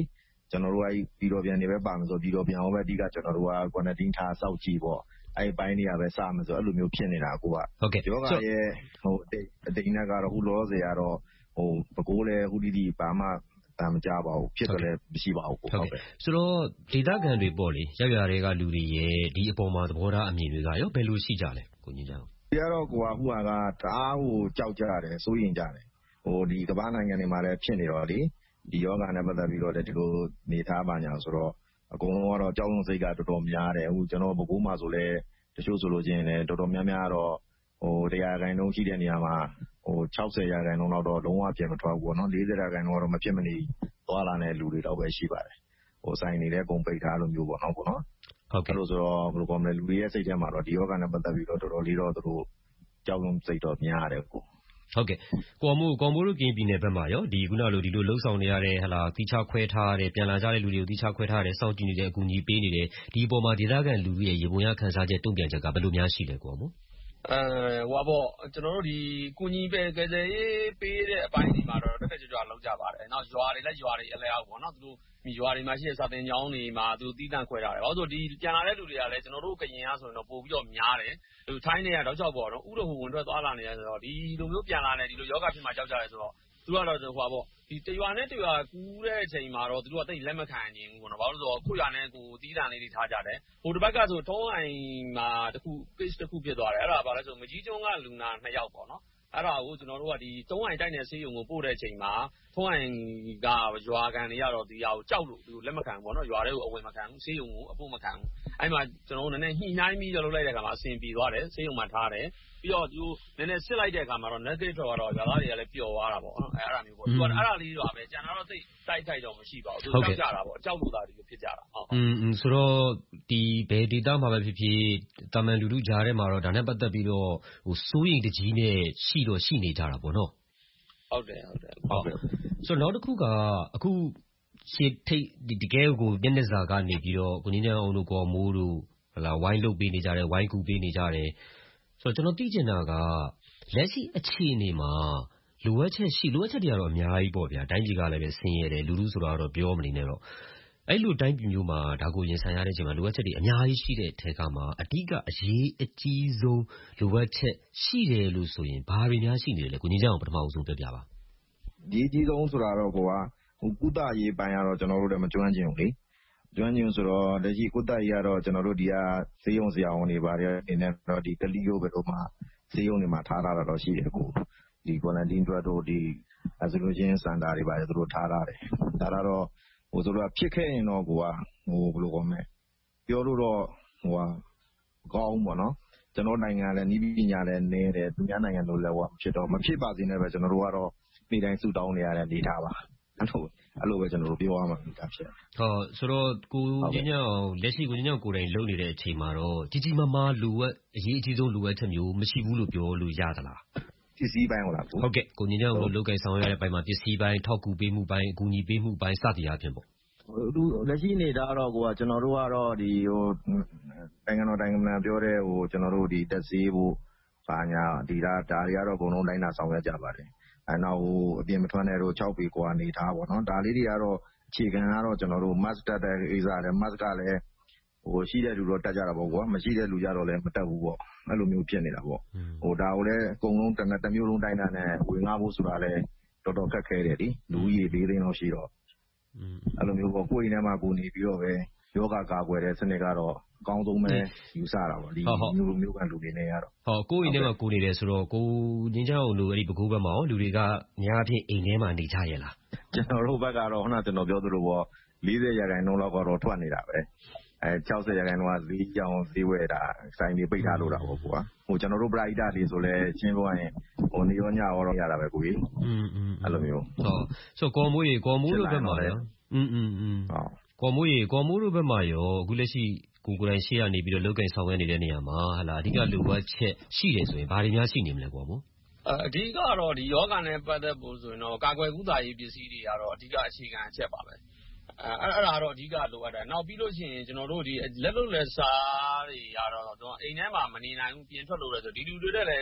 ကျွန်တော်တို့ကပြည်တော်ပြန်တွေပဲပါမယ်ဆိုပြည်တော်ပြန်ဟောပဲအဓိကကျွန်တော်တို့က quarantine ထားစောင့်ကြည့်ပေါ့အဲ့ဒီပိုင်းတွေကပဲစမယ်ဆိုအဲ့လိုမျိုးဖြစ်နေတာကိုကယောဂရဲ့ဟိုအတိတ်နဲ့ကတော့ဟိုလောစေကတော့ဟိုပကိုးလဲဟိုဒီဒီဘာမှတာမကြပါဘူးဖြစ်တယ်လည်းမရှိပါဘူးဟုတ်ကဲ့ဆိုတော့ဒေသခံတွေပေါ့လေရောက်ရတွေကလူတွေရဲ့ဒီအပေါ်မှာသဘောထားအမြင်တွေကရောဘယ်လိုရှိကြလဲကိုညင်ကြအောင်ဒီကတော့ကိုကဟိုကတအားဟိုကြောက်ကြတယ်စိုးရင်ကြတယ်ဟိုဒီကမ္ဘာနိုင်ငံတွေမှာလည်းဖြစ်နေတော့လေဒီယောဂနဲ့ပတ်သက်ပြီးတော့လည်းဒီလိုနေသားပါညာဆိုတော့အကုန်လုံးကတော့ကြောက်ရွံ့စိတ်ကတော်တော်များတယ်အခုကျွန်တော်ဘကိုးမှာဆိုလဲတချို့ဆိုလို့ချင်းလည်းတော်တော်များများတော့ဟိုတရားခိုင်နှုန်းရှိတဲ့နေရာမှာဟို၆၀ရာခိုင်နှုန်းလောက်တော့လုံးဝပြင်မထွက်ဘူးပေါ့နော်၄၀ရာခိုင်နှုန်းတော့မဖြစ်မနေသွားလာတဲ့လူတွေတော့ပဲရှိပါတယ်ဟိုဆိုင်နေတဲ့ကုန်ပိတ်ထားလို့မျိုးပေါ့နော်ပေါ့နော်ဟုတ်ကဲ့လို့ဆိုတော့ဘယ်လိုကောမလဲလူတွေရဲ့စိတ်ထဲမှာတော့ဒီယောဂနဲ့ပတ်သက်ပြီးတော့တော်တော်လေးတော့သူတို့ကြောက်ရွံ့စိတ်တော့များတယ်ကိုဟုတ်ကဲ့ကိုမိုးကိုမိုးတို့ကင်းပြည်နယ်ဘက်မှာရောဒီခုနလိုဒီလိုလှုပ်ဆောင်နေရတဲ့ဟလာတိချခွဲထားတဲ့ပြန်လာကြတဲ့လူတွေကိုတိချခွဲထားတဲ့စောင့်ကြည့်နေတဲ့အကူအညီပေးနေတယ်ဒီအပေါ်မှာဒေသခံလူတွေရဲ့ရေပုံရခံစားချက်တုံ့ပြန်ချက်ကဘယ်လိုများရှိလဲကိုမိုးအဲဟိုပေါ့ကျွန်တော်တို့ဒီကုညီပဲကစားရေးပေးတဲ့အပိုင်းဒီမှာတော့တက်တက်ကြွကြွလောက်ကြပါတယ်နောက်ရွာတွေလည်းရွာတွေအလဲအောင်ပေါ့နော်သူတို့ရွာတွေမှာရှိတဲ့စာသင်ကျောင်းတွေမှာသူတို့တီးတန့်ခွဲထားတယ်ဘာလို့ဆိုဒီပြန်လာတဲ့လူတွေကလည်းကျွန်တော်တို့ကရင်အားဆိုရင်တော့ပို့ပြီးတော့များတယ်သူထိုင်းနေရတော့ကြောက်ပေါ့နော်ဥတော်ဟိုဝင်ထွက်သွားလာနေရဆိုတော့ဒီလိုမျိုးပြန်လာနေဒီလိုယောဂဖြစ်မှကြောက်ကြတယ်ဆိုတော့သူကတော့ဟိုပါပေါ့ဒီတရွာနဲ့တရွာကူးတဲ့အချိန်မှာတော့သူတို့ကတိတ်လက်မခံနိုင်ဘူးပေါ့နော်ဘာလို့ဆိုတော့ကိုရွာနဲ့ကိုတီးတန့်လေးတွေထားကြတယ်ဟိုတစ်ဘက်ကဆိုထုံးအိမ်မှာတခု case တခုဖြစ်သွားတယ်အဲ့ဒါဘာလဲဆိုမကြီးကျွန်းကလူနာနှစ်ယောက်ပေါ့နော်အဲ့ဒါကိုကျွန်တော်တို့ကဒီတုံးအိမ်တိုက်နယ်ဆေးရုံကိုပို့တဲ့အချိန်မှာထုံးအိမ်ကရွာကန်တွေကတော့ဒီဟာကိုကြောက်လို့သူလက်မခံဘူးပေါ့နော်ရွာတွေကိုအဝင်မခံဘူးဆေးရုံကိုအပို့မခံဘူးအဲ့မှာကျွန်တော်တို့နည်းနည်းညှိနှိုင်းပြီးလုပ်လိုက်တဲ့အခါမှာအဆင်ပြေသွားတယ်ဆေးရုံမှာထားတယ်ပြီးတော့သူနည်းနည်းစစ်လိုက်တဲ့အခါမှာတော့ negative ထွက်သွားတော့ရွာသားတွေကလည်းပျော်သွားတာပေါ့နော်အဲ့အဲ့ဒါမျိုးပေါ့သူကအဲ့ဒါလေးတော့ပဲကျန်တာတော့သိတိုက်တိုက်တော့မရှိပါဘူးသူကြောက်ကြတာပေါ့ကြောက်လို့သာဒီလိုဖြစ်ကြတာဟုတ်อืมဆိုတော့ဒီဘယ်ဒေတာမှာပဲဖြစ်ဖြစ်တာမန်လူလူကြားထဲမှာတော့ဒါနဲ့ပတ်သက်ပြီးတော့ဟိုစိုးရိမ်တကြီးနဲ့ရှိတော့ရှိနေကြတာပေါ့နော်ဟုတ်တယ်ဟုတ်တယ်ဟုတ်ဆိုတော့နောက်တစ်ခုကအခုရှေ့ထိတ်ဒီတကယ်ကိုမျက်နှာစာကနေပြီးတော့ကိုငင်းချမ်းအောင်တို့ကောမိုးတို့ဟလာဝိုင်းလုတ်ပေးနေကြတယ်ဝိုင်းကူပေးနေကြတယ်ဆိုတော့ကျွန်တော်သိချင်တာကလက်ရှိအခြေအနေမှာလိုအပ်ချက်ရှိလိုအပ်ချက်တွေကတော့အများကြီးပေါ့ဗျာတိုင်းပြည်ကလည်းပဲဆင်းရဲတယ်လူလူဆိုတာတော့ပြောမနေနဲ့တော့အဲ့လိုတိုင်းပြည်မျိုးမှာဒါကိုရင်ဆိုင်ရတဲ့အချိန်မှာလိုအပ်ချက်တွေအများကြီးရှိတဲ့အထက်ကမှာအဓိကအရေးအကြီးဆုံးလိုအပ်ချက်ရှိတယ်လို့ဆိုရင်ဘာတွေများရှိနေလဲကိုငင်းချမ်းအောင်ပထမဆုံးပြောပြပါဒီအကြီးဆုံးဆိုတာတော့ကိုကဟိုကုသရေးပိုင်းကတော့ကျွန်တော်တို့လည်းမကျွမ်းကျင်ဘူးလေကျွမ်းကျင်ဆိုတော့လက်ရှိကုသရေးကတော့ကျွန်တော်တို့ဒီကဆေးရုံဆရာဝန်တွေပါတယ်အနေနဲ့တော့ဒီကလီယိုဘယ်လိုမှဆေးရုံတွေမှာထားတာတော့ရှိတယ်ကိုဒီ quarantine အတွက်တို့ဒီ isolation center တွေပါတယ်သူတို့ထားထားတယ်ဒါတော့ဟိုဆိုတော့ဖြစ်ခဲ့ရင်တော့ကိုကဟိုဘယ်လိုကောမလဲပြောလို့တော့ဟိုကကောင်းပေါ့နော်ကျွန်တော်နိုင်ငံလည်းနီးပညာလည်းနည်းတယ်သူများနိုင်ငံလိုလည်းဟိုဖြစ်တော့မဖြစ်ပါစေနဲ့ပဲကျွန်တော်တို့ကတော့နေ့တိုင်းစုတောင်းနေရတဲ့နေထားပါအဲ့လိုအဲ့လိုပဲကျွန်တော်တို့ပြောရမှာနေတာဖြစ်ဟုတ်ဆိုတော့ကိုညညအောင်လက်ရှိကိုညညအောင်ကိုယ်တိုင်လုပ်နေတဲ့အချိန်မှာတော့ကြီးကြီးမားမားလိုအပ်အရေးအကြီးဆုံးလိုအပ်ချက်မျိုးမရှိဘူးလို့ပြောလို့ရသလားပစ္စည်းပိုင်းဟုတ်လားဟုတ်ကဲ့ကိုညညအောင်လို့လုပ်ကိုင်ဆောင်ရွက်ရတဲ့ပိုင်းမှာပစ္စည်းပိုင်းထောက်ကူပေးမှုပိုင်းအကူအညီပေးမှုပိုင်းစသည်အားဖြင့်ပေါ့ဟိုလက်ရှိနေတာတော့ကိုကကျွန်တော်တို့ကတော့ဒီဟိုနိုင်ငံတော်တိုင်းကမှပြောတဲ့ဟိုကျွန်တော်တို့ဒီတက်ဆေးဖို့ဘာညာဒီဒါဒါတွေကတော့အကုန်လုံးလိုက်နာဆောင်ရွက်ကြပါတယ်အဲနောက်ဟိုအပြင်မထွက်တဲ့တို့၆ပေကွာနေထားပေါ့နော်ဒါလေးတွေကတော့အခြေခံကတော့ကျွန်တော်တို့ mask တက်တဲ့အိစားတယ် mask ကလည်းဟိုရှိတဲ့လူတော့တက်ကြတာပေါ့ကွာမရှိတဲ့လူကြတော့လည်းမတက်ဘူးပေါ့အဲ့လိုမျိုးဖြစ်နေတာပေါ့ဟိုဒါကိုလည်းအကုန်လုံးတစ်တစ်မျိုးလုံးတိုင်းတာနဲ့ဝင်ငါဖို့ဆိုတာလည်းတော်တော်ခက်ခဲတယ်ဒီလူကြီးလေးသိန်းလောက်ရှိတော့အဲ့လိုမျိုးပေါ့ကိုယ်အိမ်ထဲမှာကိုနေပြီးတော့ပဲယောဂကာကွယ်တဲ့စနစ်ကတော့အကောင်းဆုံးပဲယူဆတာပေါ့ဒီမျိုးမျိုးကလူတွေနဲ့ရတော့ဟောကိုယ်အိမ်ထဲမှာကိုနေတယ်ဆိုတော့ကိုငင်းချောင်းလို့အဲ့ဒီပကူးဘက်မှာရောလူတွေကများအဖြစ်အိမ်ထဲမှာနေကြရဲ့လားကျွန်တော်တို့ဘက်ကတော့ခုနကျွန်တော်ပြောသလိုပေါ့၄၀ရာခိုင်နှုန်းလောက်ကတော့ထွက်နေတာပဲအဲ၆၀ရာခိုင်နှုန်းကဈေးကြောင်ဈေးဝယ်တာဆိုင်တွေပိတ်ထားလို့တာပေါ့ကွာဟိုကျွန်တော်တို့ပရိုက်တာတွေဆိုလဲရှင်းပြောရင်ဟိုနေရောညရောတော့ရတာပဲကိုကြီးอืมๆအဲ့လိုမျိုးဟောဆိုကော်မိုးရေကော်မိုးတို့ဘက်မှာရောอืมๆๆဟောကော်မိုးရေကော်မိုးတို့ဘက်မှာရောအခုလက်ရှိကိုကိုယ်တိုင်ရှေ့ကနေပြီးတော့လောက်ကင်ဆောင်ရွက်နေတဲ့နေရာမှာဟာလာအဓိကလိုအပ်ချက်ရှိတယ်ဆိုရင်ဘာတွေများရှိနေမလဲကော်မိုးအဓိကတော့ဒီယောဂနဲ့ပတ်သက်ဖို့ဆိုရင်တော့ကာကွယ်ကုသရေးပစ္စည်းတွေကတော့အဓိကအခြေခံအချက်ပါပဲအဲအဲ့ဒါတော့အဓိကလိုအပ်တယ်နောက်ပြီးလို့ရှိရင်ကျွန်တော်တို့ဒီလက်လွတ်လက်စားတွေကတော့ကျွန်တော်အိမ်ထဲမှာမနေနိုင်ဘူးပြင်ထွက်လို့လဲဆိုဒီလူတွေတက်လည်း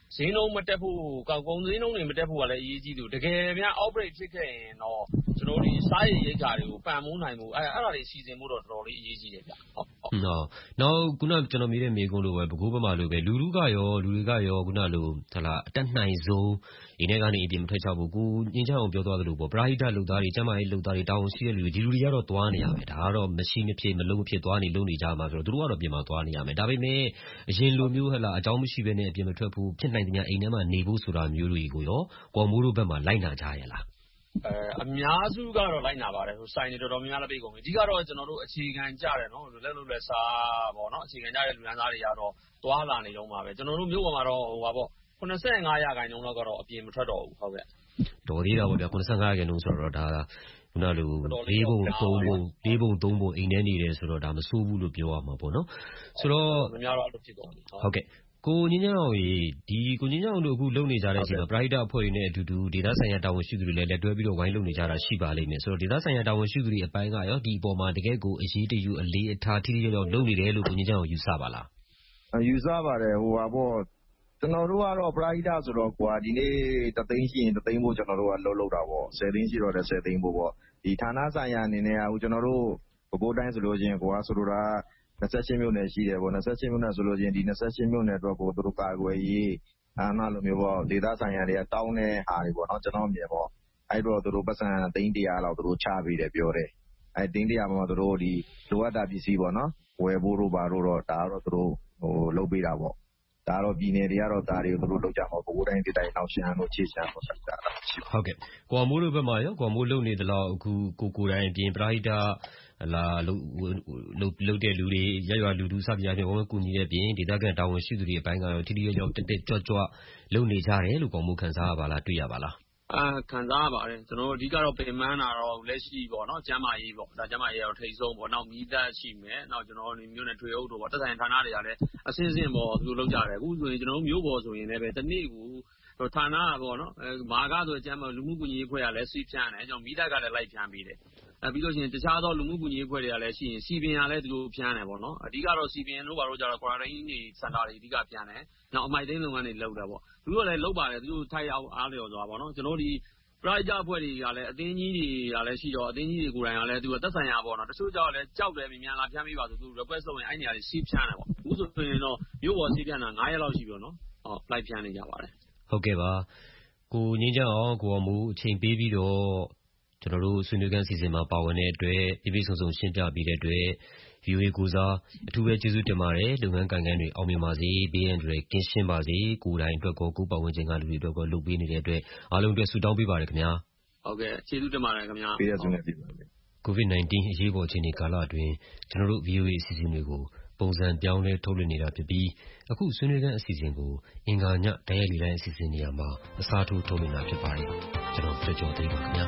ဈေးနှုန်းမတက်ဖို့ကုန်ဈေးနှုန်းတွေမတက်ဖို့ကလည်းအရေးကြီးတယ်တကယ်များ outbreak ဖြစ်ခဲ့ရင်တော့ကျွန်တော်ဒီစားရည်ရိတ်ခါတွေကိုပံ့ပိုးနိုင်မှုအဲ့အဲ့ဒါတွေစီစဉ်မှုတော့တော်တော်လေးအရေးကြီးတယ်ဗျဟုတ်ဟုတ်နောက်ခုနကျွန်တော်မေးတဲ့မေးခွန်းလိုပဲဘကိုးဘက်မှာလိုပဲလူလူကရောလူတွေကရောခုနလိုဟလာအတက်နိုင်ဆုံးဒီနေ့ကနေအပြင်မထွက်ချဘူးကိုညင်ချအောင်ပြောသွားသလိုပေါ့ပရာဟိတလူသားတွေကျမကြီးလူသားတွေတောင်းရှိတဲ့လူတွေဒီလူတွေကတော့သွားနေရမယ်ဒါကတော့မရှိမဖြစ်မလုံးမဖြစ်သွားနေလုံးနေကြမှာဆိုတော့သူတို့ကတော့ပြင်မှာသွားနေရမယ်ဒါပေမဲ့အရင်လိုမျိုးဟလာအကြောင်းမရှိဘဲနဲ့အပြင်မထွက်ဘူးဖြစ်နိုင်တဲ့အိမ်ထဲမှာနေဖို့ဆိုတာမျိုးတွေကိုရောကော်မိုးတို့ဘက်မှာလိုက်နာကြရလားအဲအများစုကတော့လိုက်နာပါတယ်ဟိုဆိုင်တွေတော်တော်များများလည်းပြေကုန်ပြီအဓိကတော့ကျွန်တော်တို့အခြေခံကြတယ်နော်လက်လို့လက်စားပေါ့နော်အခြေခံကြတဲ့လူရန်သားတွေကတော့သွားလာနေတော့မှာပဲကျွန်တော်တို့မြို့ပေါ်မှာတော့ဟိုပါပေါ့ခုနှစ်ဆယ့်ငါးရာခိုင်နှုန်းလောက်ကတော့အပြင်မထွက်တော့ဘူးဟုတ်ကဲ့တော်သေးတာပေါ့ဗျာခုနှစ်ဆယ့်ငါးရာခိုင်နှုန်းဆိုတော့ဒါခုနလိုလေးပုံသုံးပုံလေးပုံသုံးပုံအိမ်ထဲနေတယ်ဆိုတော့ဒါမဆိုးဘူးလို့ပြောရမှာပေါ့နော်ဆိုတော့မများတော့အဲ့လိုဖြစ်ကုန်ပြီဟုတ်ကဲ့ကိုညညအောင်ကြီးဒီကိုညညအောင်တို့အခုလုပ်နေကြတဲ့အချိန်မှာပရိုက်တာအဖွဲ့တွေနဲ့အတူတူဒေသဆိုင်ရာတာဝန်ရှိသူတွေလည်းလက်တွဲပြီးတော့ဝိုင်းလုပ်နေကြတာရှိပါလိမ့်မယ်ဆိုတော့ဒေသဆိုင်ရာတာဝန်ရှိသူတွေအပိုင်းကရောဒီအပေါ်မှာတကယ်ကိုအရေးတယူအလေးအထားထိထိရောက်ရောက်လုပ်နေတယ်လို့ကိုညညအောင်ယူဆပါလားယူဆပါတယ်ဟိုပါပေါ့ကျွန်တော်တို့ကတော့ပရိုက်တာဆိုတော့ကွာဒီနေ့တသိန်းရှိရင်တသိန်းဖို့ကျွန်တော်တို့ကလှုပ်လှုပ်တာပေါ့ဆယ်သိန်းရှိတော့လည်းဆယ်သိန်းဖို့ပေါ့ဒီဌာနဆိုင်ရာအနေနဲ့ဟိုကျွန်တော်တို့ဘကိုးတိုင်းဆိုလို့ချင်းကွာဆိုလိုတာနှစ်ဆယ့်ရှစ်မြို့နယ်ရှိတယ်ပေါ့နှစ်ဆယ့်ရှစ်မြို့နယ်ဆိုလို့ချင်းဒီနှစ်ဆယ့်ရှစ်မြို့နယ်အတွက်ကိုသူတို့ကာကွယ်ရေးအာဏာလိုမျိုးပေါ့ဒေသဆိုင်ရာတွေကတောင်းတဲ့ဟာတွေပေါ့နော်ကျွန်တော်မြင်ပေါ့အဲ့တော့သူတို့ပတ်စံသိန်းတရာလောက်သူတို့ချပေးတယ်ပြောတယ်အဲ့သိန်းတရာမှာသူတို့ဒီလိုအပ်တာပစ္စည်းပေါ့နော်ဝယ်ဖို့တို့ပါတို့တော့ဒါကတော့သူတို့ဟိုလုပ်ပေးတာပေါ့ဒါတော့ပြည်နယ်တွေကတော့ဒါတွေကိုသူတို့လုပ်ကြမှာဘိုးတိုင်းဒေသတိုင်းနောက်ရှမ်းတို့ခြေရှမ်းတို့ဆက်ကြတာရှိပါဟုတ်ကဲ့ကွာမိုးတို့ဘက်မှာရောကွာမိုးလုံနေသလောက်အခုကိုကိုတိုင်းအပြင်ပရာဟိတလာလုံလုံတဲ့လူတွေရရွာလူလူစပြပြဝဝကူညီတဲ့ပြင်ဒေသခံတာဝန်ရှိသူတွေအပိုင်းကရောထိထိရောက်ရောက်တက်တက်ကြွကြွလုံနေကြတယ်လို့ကွာမိုးခံစားရပါလားတွေ့ရပါလားအာခံစားရပါတယ်ကျွန်တော်တို့အဓိကတော့ပြင်မှန်းတာတော့လက်ရှိပေါ့နော်ကျမ်းမာရေးပေါ့ဒါကျမ်းမာရေးကတော့ထိတ်ဆုံးပေါ့နောက်မိသားရှိမယ်နောက်ကျွန်တော်တို့မြို့နယ်ထွေအုပ်တို့ပေါ့တက်ဆိုင်ဌာနတွေကလည်းအစင်းစင်းပေါ့သူတို့လုပ်ကြတယ်အခုဆိုရင်ကျွန်တော်တို့မြို့ပေါ်ဆိုရင်လည်းပဲတနေ့ကိုဌာနပေါ့နော်မာကဆိုကျမ်းမာလူမှုကူညီရေးအဖွဲ့ကလည်းစီးဖြန်းတယ်ကျွန်တော်မိသားကလည်းလိုက်ဖြန်းပေးတယ်အဲပြီးလို့ရှိရင်တခြားသောလူမှုကူညီရေးအဖွဲ့တွေကလည်းရှိရင်စီပင်ကလည်းသူတို့ဖြန်းတယ်ပေါ့နော်အဓိကတော့စီပင်တို့ဘာလို့ကြတော့ quarantine တွေစင်တာတွေအဓိကဖြန်းတယ်နောက်အမိုက်သိမ်းလုပ်ငန်းတွေလုပ်တယ်ပေါ့သူတို့လည်းလုပ်ပါတယ်သူတို့ထိုက်အောင်အားလျော်စွာပေါ့နော်ကျွန်တော်ဒီပရိုက်တာအဖွဲ့တွေကလည်းအသင်းကြီးတွေကလည်းရှိတော့အသင်းကြီးတွေကိုယ်တိုင်ကလည်းသူကသက်ဆိုင်ရာပေါ့နော်တချို့ကြောက်လည်းကြောက်တယ်မြန်လာဖြန်းပေးပါဆိုသူ request လုပ်ရင်အဲ့နေရာတွေစီးဖြန်းတယ်ပေါ့အခုဆိုရင်တော့မြို့ပေါ်စီးဖြန်းတာငါးရက်လောက်ရှိပြီနော်ဟုတ်လိုက်ဖြန်းနေကြပါတယ်ဟုတ်ကဲ့ပါကိုငင်းကြအောင်ကိုအမှုအချိန်ပေးပြီးတော့ကျွန်တော်တို့ဆွေးနွေးခန်းစီစဉ်မှာပါဝင်တဲ့အတွက်ပြပြဆုံဆုံရှင်းပြပေးတဲ့အတွက် ဗီအိုအေ ကိုစားအထူးပဲကျေးဇူးတင်ပါတယ်လုပ်ငန်းကိုင်ငန်းတွေအောင်မြင်ပါစေဘေးရန်တွေကင်းရှင်းပါစေကိုယ်တိုင်အတွက်ကိုကိုယ်ပတ်ဝန်းကျင်ကလူတွေအတွက်ကိုလုပ်ပေးနေတဲ့အတွက်အားလုံးအတွက်ဆုတောင်းပေးပါတယ်ခင်ဗျာဟုတ်ကဲ့ကျေးဇူးတင်ပါတယ်ခင်ဗျာပေးရစုံနဲ့ပြည်ပါမယ်ကိုဗစ် ၁၉ အရေးပေါ်အခြေအနေကာလအတွင်းကျွန်တော်တို့ ဗီအိုအေ အစီအစဉ်တွေကိုပုံစံပြောင်းလဲထုတ်လွှင့်နေတာဖြစ်ပြီးအခုဆွေးနွေးခန်းအစီအစဉ်ကိုအင်္ဂါညတိုင်းရိုက်လေတိုင်းအစီအစဉ်နေရာမှာအစားထိုးထုတ်လွှင့်တာဖြစ်ပါတယ်ကျွန်တော်ကြော်ကြော်သေးပါခင်ဗျာ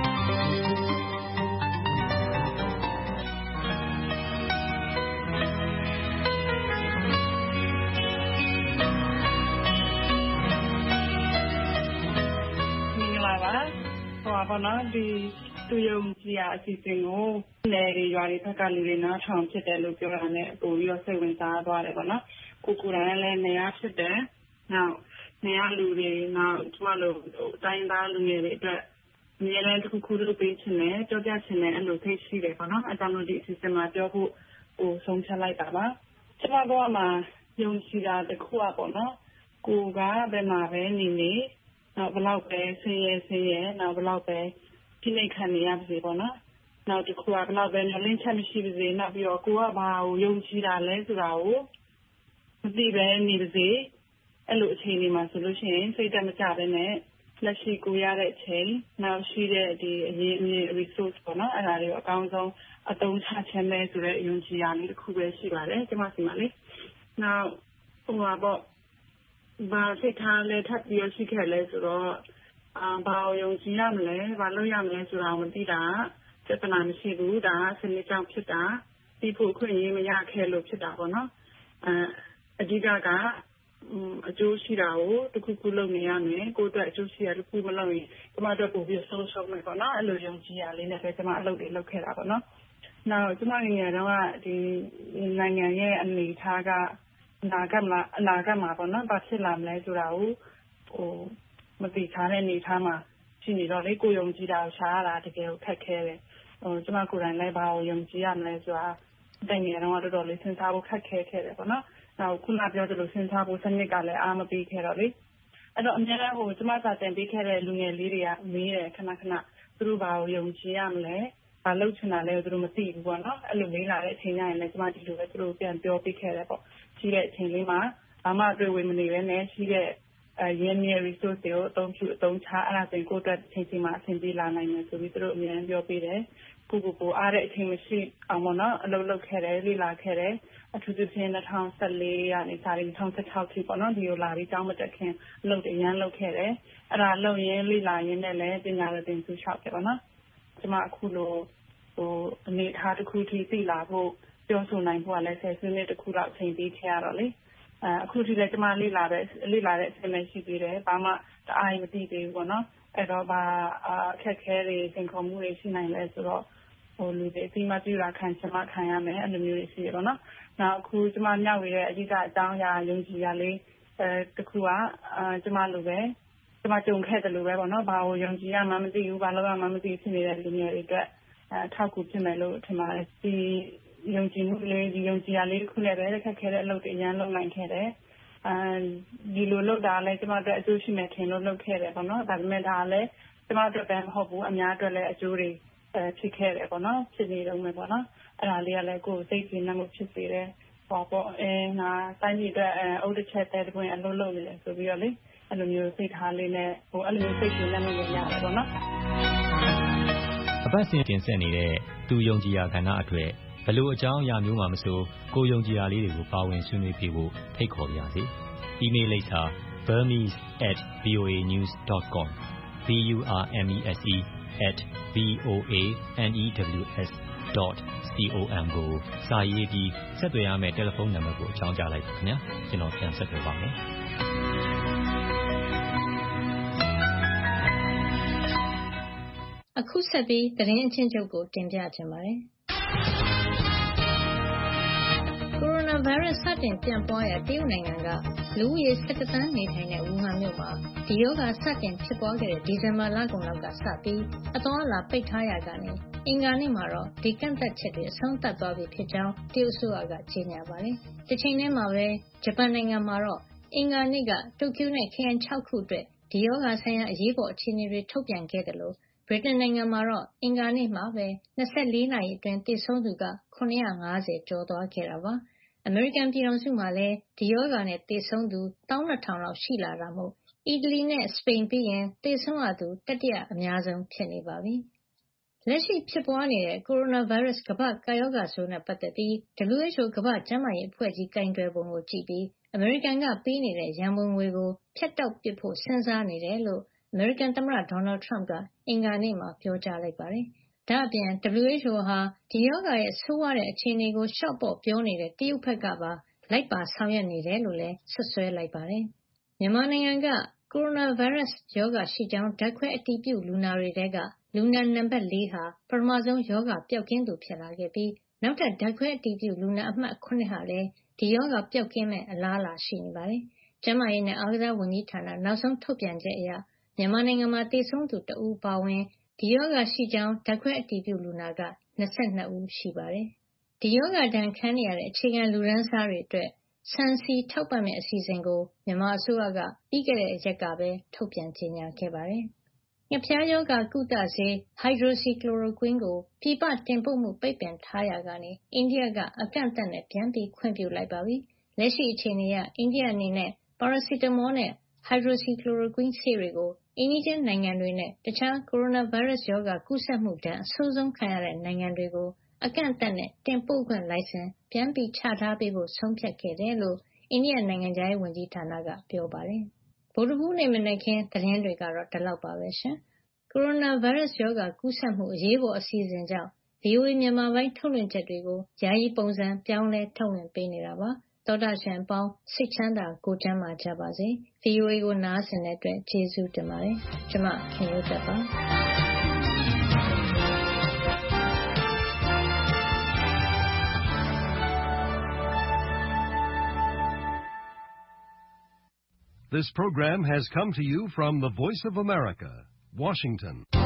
ပေါ့နော်ဒီသူယုံကြည်ရာအစီအစဉ်ကိုနယ်တွေရွာတွေဘက်ကလူတွေနားထောင်ဖြစ်တယ်လို့ပြောတာနဲ့ပို့ပြီးတော့စိတ်ဝင်စားသွားတယ်ပေါ့နော်ကိုကိုယ်တိုင်လည်းနေရာဖြစ်တယ်နောက်နေရာလူတွေနောက်သူကလို့တိုင်းသားလူငယ်တွေအတွက်အများနဲ့တစ်ခုခုလုပ်ပေးချင်တယ်ကြောပြချင်တယ်အဲ့လိုသိရှိတယ်ပေါ့နော်အကြောင်းလို့ဒီအစီအစဉ်မှာပြောဖို့ဟိုဆုံးဖြတ်လိုက်တာပါကျွန်တော်တို့ကမှယုံကြည်တာတစ်ခုอ่ะပေါ့နော်ကိုကဘယ်မှာပဲနေနေနောက်ဘလောက်ပဲဆင်းရဲဆင်းရဲနောက်ဘလောက်ပဲဖိနှိပ်ခံနေရပါစေပေါ့နော်နောက်တစ်ခုကဘလောက်ပဲညှင်းချက်မရှိပါစေနောက်ပြီးတော့ကိုကဘာကိုယုံကြည်တာလဲဆိုတာကိုမသိပဲနေပါစေအဲ့လိုအခြေအနေမှာဆိုလို့ရှိရင်စိတ်တက်မကြဘဲနဲ့လက်ရှိကိုရတဲ့အချိန်နောက်ရှိတဲ့ဒီအရေးအမြစ် resource ပေါ့နော်အဲ့ဒါတွေကိုအကောင်းဆုံးအသုံးချခြင်းပဲဆိုတဲ့ယုံကြည်ရလေးတစ်ခုပဲရှိပါတယ်ကျွန်မစီမလေးနောက်ဟိုပါပေါ့ဘာစိတ်ထားလဲထပ်ပြီးရှိခဲ့လဲဆိုတော့အာဘာယုံကြည်ရမလဲဘာလုပ်ရမလဲဆိုတာမသိတာပြဿနာမရှိဘူးဒါကစနစ်ကြောင့်ဖြစ်တာဒီဖို့ခွင့်ရမရခဲ့လို့ဖြစ်တာပေါ့နော်အဲအဓိကကအကျိုးရှိတာကိုတစ်ခုခုလုပ်နေရမယ်ကိုယ့်အတွက်အကျိုးရှိရတစ်ခုမလုပ်ရင်ကျမတို့ပို့ပြီးဆုံးရှုံးမယ်ပေါ့နော်အဲ့လိုယုံကြည်ရလေးနဲ့ပဲကျမအလုပ်တွေလုပ်ခဲ့တာပေါ့နော်နောက်ကျမငယ်ငယ်တုန်းကဒီနိုင်ငံရဲ့အနေအထားကအနာဂတ်မှာအနာဂတ်မှာပေါ့နော်ဘာဖြစ်လာမလဲဆိုတာကိုဟိုမသိထားတဲ့အနေထားမှာရှိနေတော့လေကိုယုံကြည်တာကိုရှားရတာတကယ်ကိုခက်ခဲတယ်ဟိုကျမကိုယ်တိုင်လည်းဘာကိုယုံကြည်ရမလဲဆိုတာတိုင်နေတော့တော်တော်လေးစဉ်းစားဖို့ခက်ခဲခဲ့တယ်ပေါ့နော်နောက်ခုနပြောသလိုစဉ်းစားဖို့စနစ်ကလည်းအားမပေးခဲ့တော့လေအဲ့တော့အများအားဟိုကျမစာတင်ပေးခဲ့တဲ့လူငယ်လေးတွေကမေးတယ်ခဏခဏသူတို့ဘာကိုယုံကြည်ရမလဲဘာလုပ်ချင်တာလဲသူတို့မသိဘူးပေါ့နော်အဲ့လိုမေးလာတဲ့အချိန်ကျရင်လည်းကျမဒီလိုပဲသူတို့ပြန်ပြောပေးခဲ့တယ်ပေါ့ရှိတဲ့အချိန်လေးမှာဘာမှတွေ့ဝေမနေပဲနဲ့ရှိတဲ့အဲရင်းမြစ် resource တွေကိုအသုံးပြုအသုံးချအဲ့ဒါဆိုရင်ကိုယ့်အတွက်အချိန်ချင်းမှာအဆင်ပြေလာနိုင်တယ်ဆိုပြီးသူတို့အများကြီးပြောပေးတယ်ကိုကိုကိုအားတဲ့အချိန်မရှိအောင်ပေါ့နော်အလုပ်လုပ်ခဲ့တယ်လေ့လာခဲ့တယ်အထူးသဖြင့်၂၀၁၄ကနေစပြီး၂၀၁၆ထိပေါ့နော်ဒီလိုလာပြီးကျောင်းမတက်ခင်အလုပ်တွေရမ်းလုပ်ခဲ့တယ်အဲ့ဒါလုပ်ရင်းလေ့လာရင်းနဲ့လည်းပညာရေးသင်စုလျှောက်ခဲ့ပါနော်ကျမအခုလိုဟိုအနေထားတစ်ခုထိသိလာဖို့ပြောဆိုနိုင်ဖို့ကလည်းဆယ်စုနှစ်တစ်ခုလောက်အချိန်ပေးခဲ့ရတော့လေအဲအခုထိလည်းကျမလေ့လာတဲ့လေ့လာတဲ့အချိန်လည်းရှိသေးတယ်ဘာမှတအားမသိသေးဘူးပေါ့နော်အဲ့တော့ဘာအခက်ခဲတွေသင်ခေါ်မှုတွေရှိနိုင်လဲဆိုတော့ဟိုလူတွေအပြီးမှပြတာခံချင်မှခံရမယ်အဲ့လိုမျိုးတွေရှိရပေါ့နော်နောက်အခုကျမမြောက်ရတဲ့အဓိကအကြောင်းအရာယုံကြည်ရလေးအဲတခုကအဲကျမလိုပဲကျမကြုံခဲ့တယ်လို့ပဲပေါ့နော်ဘာကိုယုံကြည်ရမှမသိဘူးဘာလို့မှမသိဖြစ်နေတဲ့လူမျိုးတွေအတွက်အဲထောက်ကူဖြစ်မယ်လို့ထင်ပါတယ်ဒီယုံကြည်မှုလေးဒီယုံကြည်ရလေးတစ်ခုနဲ့ပဲခက်ခဲတဲ့အလုပ်တွေအများလုပ်နိုင်ခဲ့တယ်အဲဒီလိုလုပ်တာလည်းကျမတို့အကျိုးရှိမယ်ထင်လို့လုပ်ခဲ့တယ်ပေါ့နော်ဒါပေမဲ့ဒါလည်းကျမတို့ပဲမဟုတ်ဘူးအများအတွက်လည်းအကျိုးတွေအဲဖြစ်ခဲ့တယ်ပေါ့နော်ဖြစ်နေတော့မယ်ပေါ့နော်အဲ့ဒါလေးကလည်းကိုယ်စိတ်ကြည်နမှုဖြစ်စေတယ်ဟောပေါ့အဲငါတိုင်းပြည်အတွက်အုတ်တစ်ချက်တဲ့တွင်အလုပ်လုပ်နေတယ်ဆိုပြီးတော့လေအဲ့လိုမျိုးစိတ်ထားလေးနဲ့ဟိုအဲ့လိုမျိုးစိတ်ကြည်နမှုရရတယ်ပေါ့နော်အပတ်စဉ်တင်ဆက်နေတဲ့သူယုံကြည်ရာကဏ္ဍအတွက်ဘလို့အကြောင်းအရာမျိုးမှမဆိုကိုယုံကြည်ရာလေးတွေကိုပါဝင်ဆွေးနွေးပြဖို့ဖိတ်ခေါ်ပါရစေ။ email လိပ်စာ burmese at voanews dot com b u r m e s e at v o a n e w s dot com ကိုစာရေးပြီးဆက်သွယ်ရမယ့်တယ်လီဖုန်းနံပါတ်ကိုအကြောင်းကြားလိုက်ပါခင်ဗျာကျွန်တော်ပြန်ဆက်သွယ်ပါမယ်အခုဆက်ပြီးသတင်းအချင်းချုပ်ကိုတင်ပြချင်ပါတယ်ကိုရိုနာဗိုင်းရပ်စ်စတင်ပြန့်ပွားရာတရုတ်နိုင်ငံကလူဦးရေ၁၁သန်းနေထိုင်တဲ့ဝူဟန်မြို့မှာဒီရောဂါစတင်ဖြစ်ပွားခဲ့တဲ့ဒီဇင်ဘာလကုန်လောက်ကစပြီးအသွားအလာပိတ်ထားရကနေအင်္ဂါနေ့မှာတော့ဒီကန့်သတ်ချက်တွေအဆုံးသတ်သွားပြီဖြစ်ကြောင်းတရုတ်အစိုးရကကြေညာပါတယ်။ဒီချိန်ထဲမှာပဲဂျပန်နိုင်ငံမှာတော့အင်္ဂါနေ့ကတိုကျိုနဲ့ခရိုင်၆ခုအတွက်ဒီရောဂါဆိုင်ရာအရေးပေါ်အခြေအနေတွေထုတ်ပြန်ခဲ့တယ်လို့ဗြိတိန်နိုင်ငံမှာတော့အင်္ဂါနေ့မှာပဲ၂၄နာရီအတွင်းသေဆုံးသူက၇၅၀ကျော်သွားခဲ့တာပါ။အမေရိကန်ပြည်ထောင်စုမှာလည်းဒီရောဂါနဲ့သေဆုံးသူ၁၂ထောင်လောက်ရှိလာတာမို့အီတလီနဲ့စပိန်ပြီးရင်သေဆုံးရသူတတိယအများဆုံးဖြစ်နေပါပြီ။လက်ရှိဖြစ်ပွားနေတဲ့ကိုရိုနာဗိုင်းရပ်စ်ကမ္ဘာ့ကပ်ရောဂါဆိုးနဲ့ပတ်သက်ပြီး W H O ကမ္ဘာ့ကျန်းမာရေးအဖွဲ့ကြီးကိုင်တွယ်ပုံကိုကြည့်ပြီးအမေရိကန်ကပေးနေတဲ့ရန်ပုံငွေကိုဖြတ်တောက်ပစ်ဖို့စဉ်းစားနေတယ်လို့အမေရိကန်သမ္မတဒေါ်နယ်ထရမ့်ကအင်္ဂါနေ့မှာပြောကြားလိုက်ပါတယ်။ဒါ့အပြင် W H O ဟာဒီရောဂါရဲ့ဆိုးဝါးတဲ့အခြေအနေကိုလျှော့ပေါ့ပြောနေတဲ့တရုတ်ဘက်ကပါလိုက်ပါဆောင်ရွက်နေတယ်လို့လည်းဆွဆွဲလိုက်ပါတယ်။မြန်မာနိုင်ငံကကိုရိုနာဗိုင်းရပ်စ်ရောဂါရှိကြောင်းဓာတ်ခွဲအတည်ပြုလူနာတွေထဲကလူနာနံပါတ်၄ဟာပထမဆုံးရောဂါပျောက်ကင်းသူဖြစ်လာခဲ့ပြီးနောက်ထပ်ဓာတ်ခွဲအတည်ပြုလူနာအမှတ်၇ဟာလည်းဒီရောဂါပျောက်ကင်းမဲ့အလားအလာရှိနေပါတယ်။ကျန်းမာရေးနဲ့အားကစားဝန်ကြီးဌာနနောက်ဆုံးထုတ်ပြန်ချက်အရမြန်မာနိုင်ငံမှာသေဆုံးသူတဦးပါဝင်ဒီရောဂါရှိကြောင်းဓာတ်ခွဲအတည်ပြုလူနာက၂၂ဦးရှိပါတယ်။ဒီရောဂါဒဏ်ခံနေရတဲ့အခြေခံလူတန်းစားတွေအတွက်ဆန်စီထောက်ပံ့မယ့်အစီအစဉ်ကိုမြန်မာအစိုးရကပြီးခဲ့တဲ့ရက်ကပဲထုတ်ပြန်ကြေညာခဲ့ပါတယ်။ငှက်ဖျားရောဂါကုသဆေး hydroxychloroquine ကိုပြည်ပတင်ပို့မှုပိတ်ပင်ထားရာကနေအိန္ဒိယကအကန့်အသတ်နဲ့ပြန်ပြီးခွင့်ပြုလိုက်ပါပြီ။လက်ရှိအခြေအနေအရအိန္ဒိယအနေနဲ့ပါရာစီတမောနဲ့ hydroxychloroquine ဆေးတွေကိုအိမ်နီးချင်းနိုင်ငံတွေနဲ့တခြားကိုရိုနာဗိုင်းရပ်စ်ရောဂါကူးစက်မှုဒဏ်အဆိုးဆုံးခံရတဲ့နိုင်ငံတွေကိုအကန့်အသတ်နဲ့တင်ပို့ခွင့်လိုင်စင်ပြန်ပြီးချထားပေးဖို့ဆုံးဖြတ်ခဲ့တယ်လို့အိန္ဒိယနိုင်ငံခြားရေးဝန်ကြီးဌာနကပြောပါတယ်။ဗုဒ္ဓဟူးနေ့မနက်ခင်းသတင်းတွေကတော့ဒီလောက်ပါပဲရှင်။ကိုရိုနာဗိုင်းရပ်စ်ရောဂါကူးစက်မှုအရေးပေါ်အစီအစဉ်ကြောင့် ဗွီအိုအေ မြန်မာပိုင်းထုတ်လွှင့်ချက်တွေကိုယာယီပုံစံပြောင်းလဲထုတ်လွှင့်ပေးနေတာပါ။သောတာရှင်အပေါင်းစိတ်ချမ်းသာကိုယ်ကျန်းမာကြပါစေ။ ဗွီအိုအေကိုနားဆင်တဲ့အတွက်ကျေးဇူးတင်ပါတယ်။ကျွန်မခင်ရိုးသက်ပါ။ This program has come to you from the Voice of America, Washington.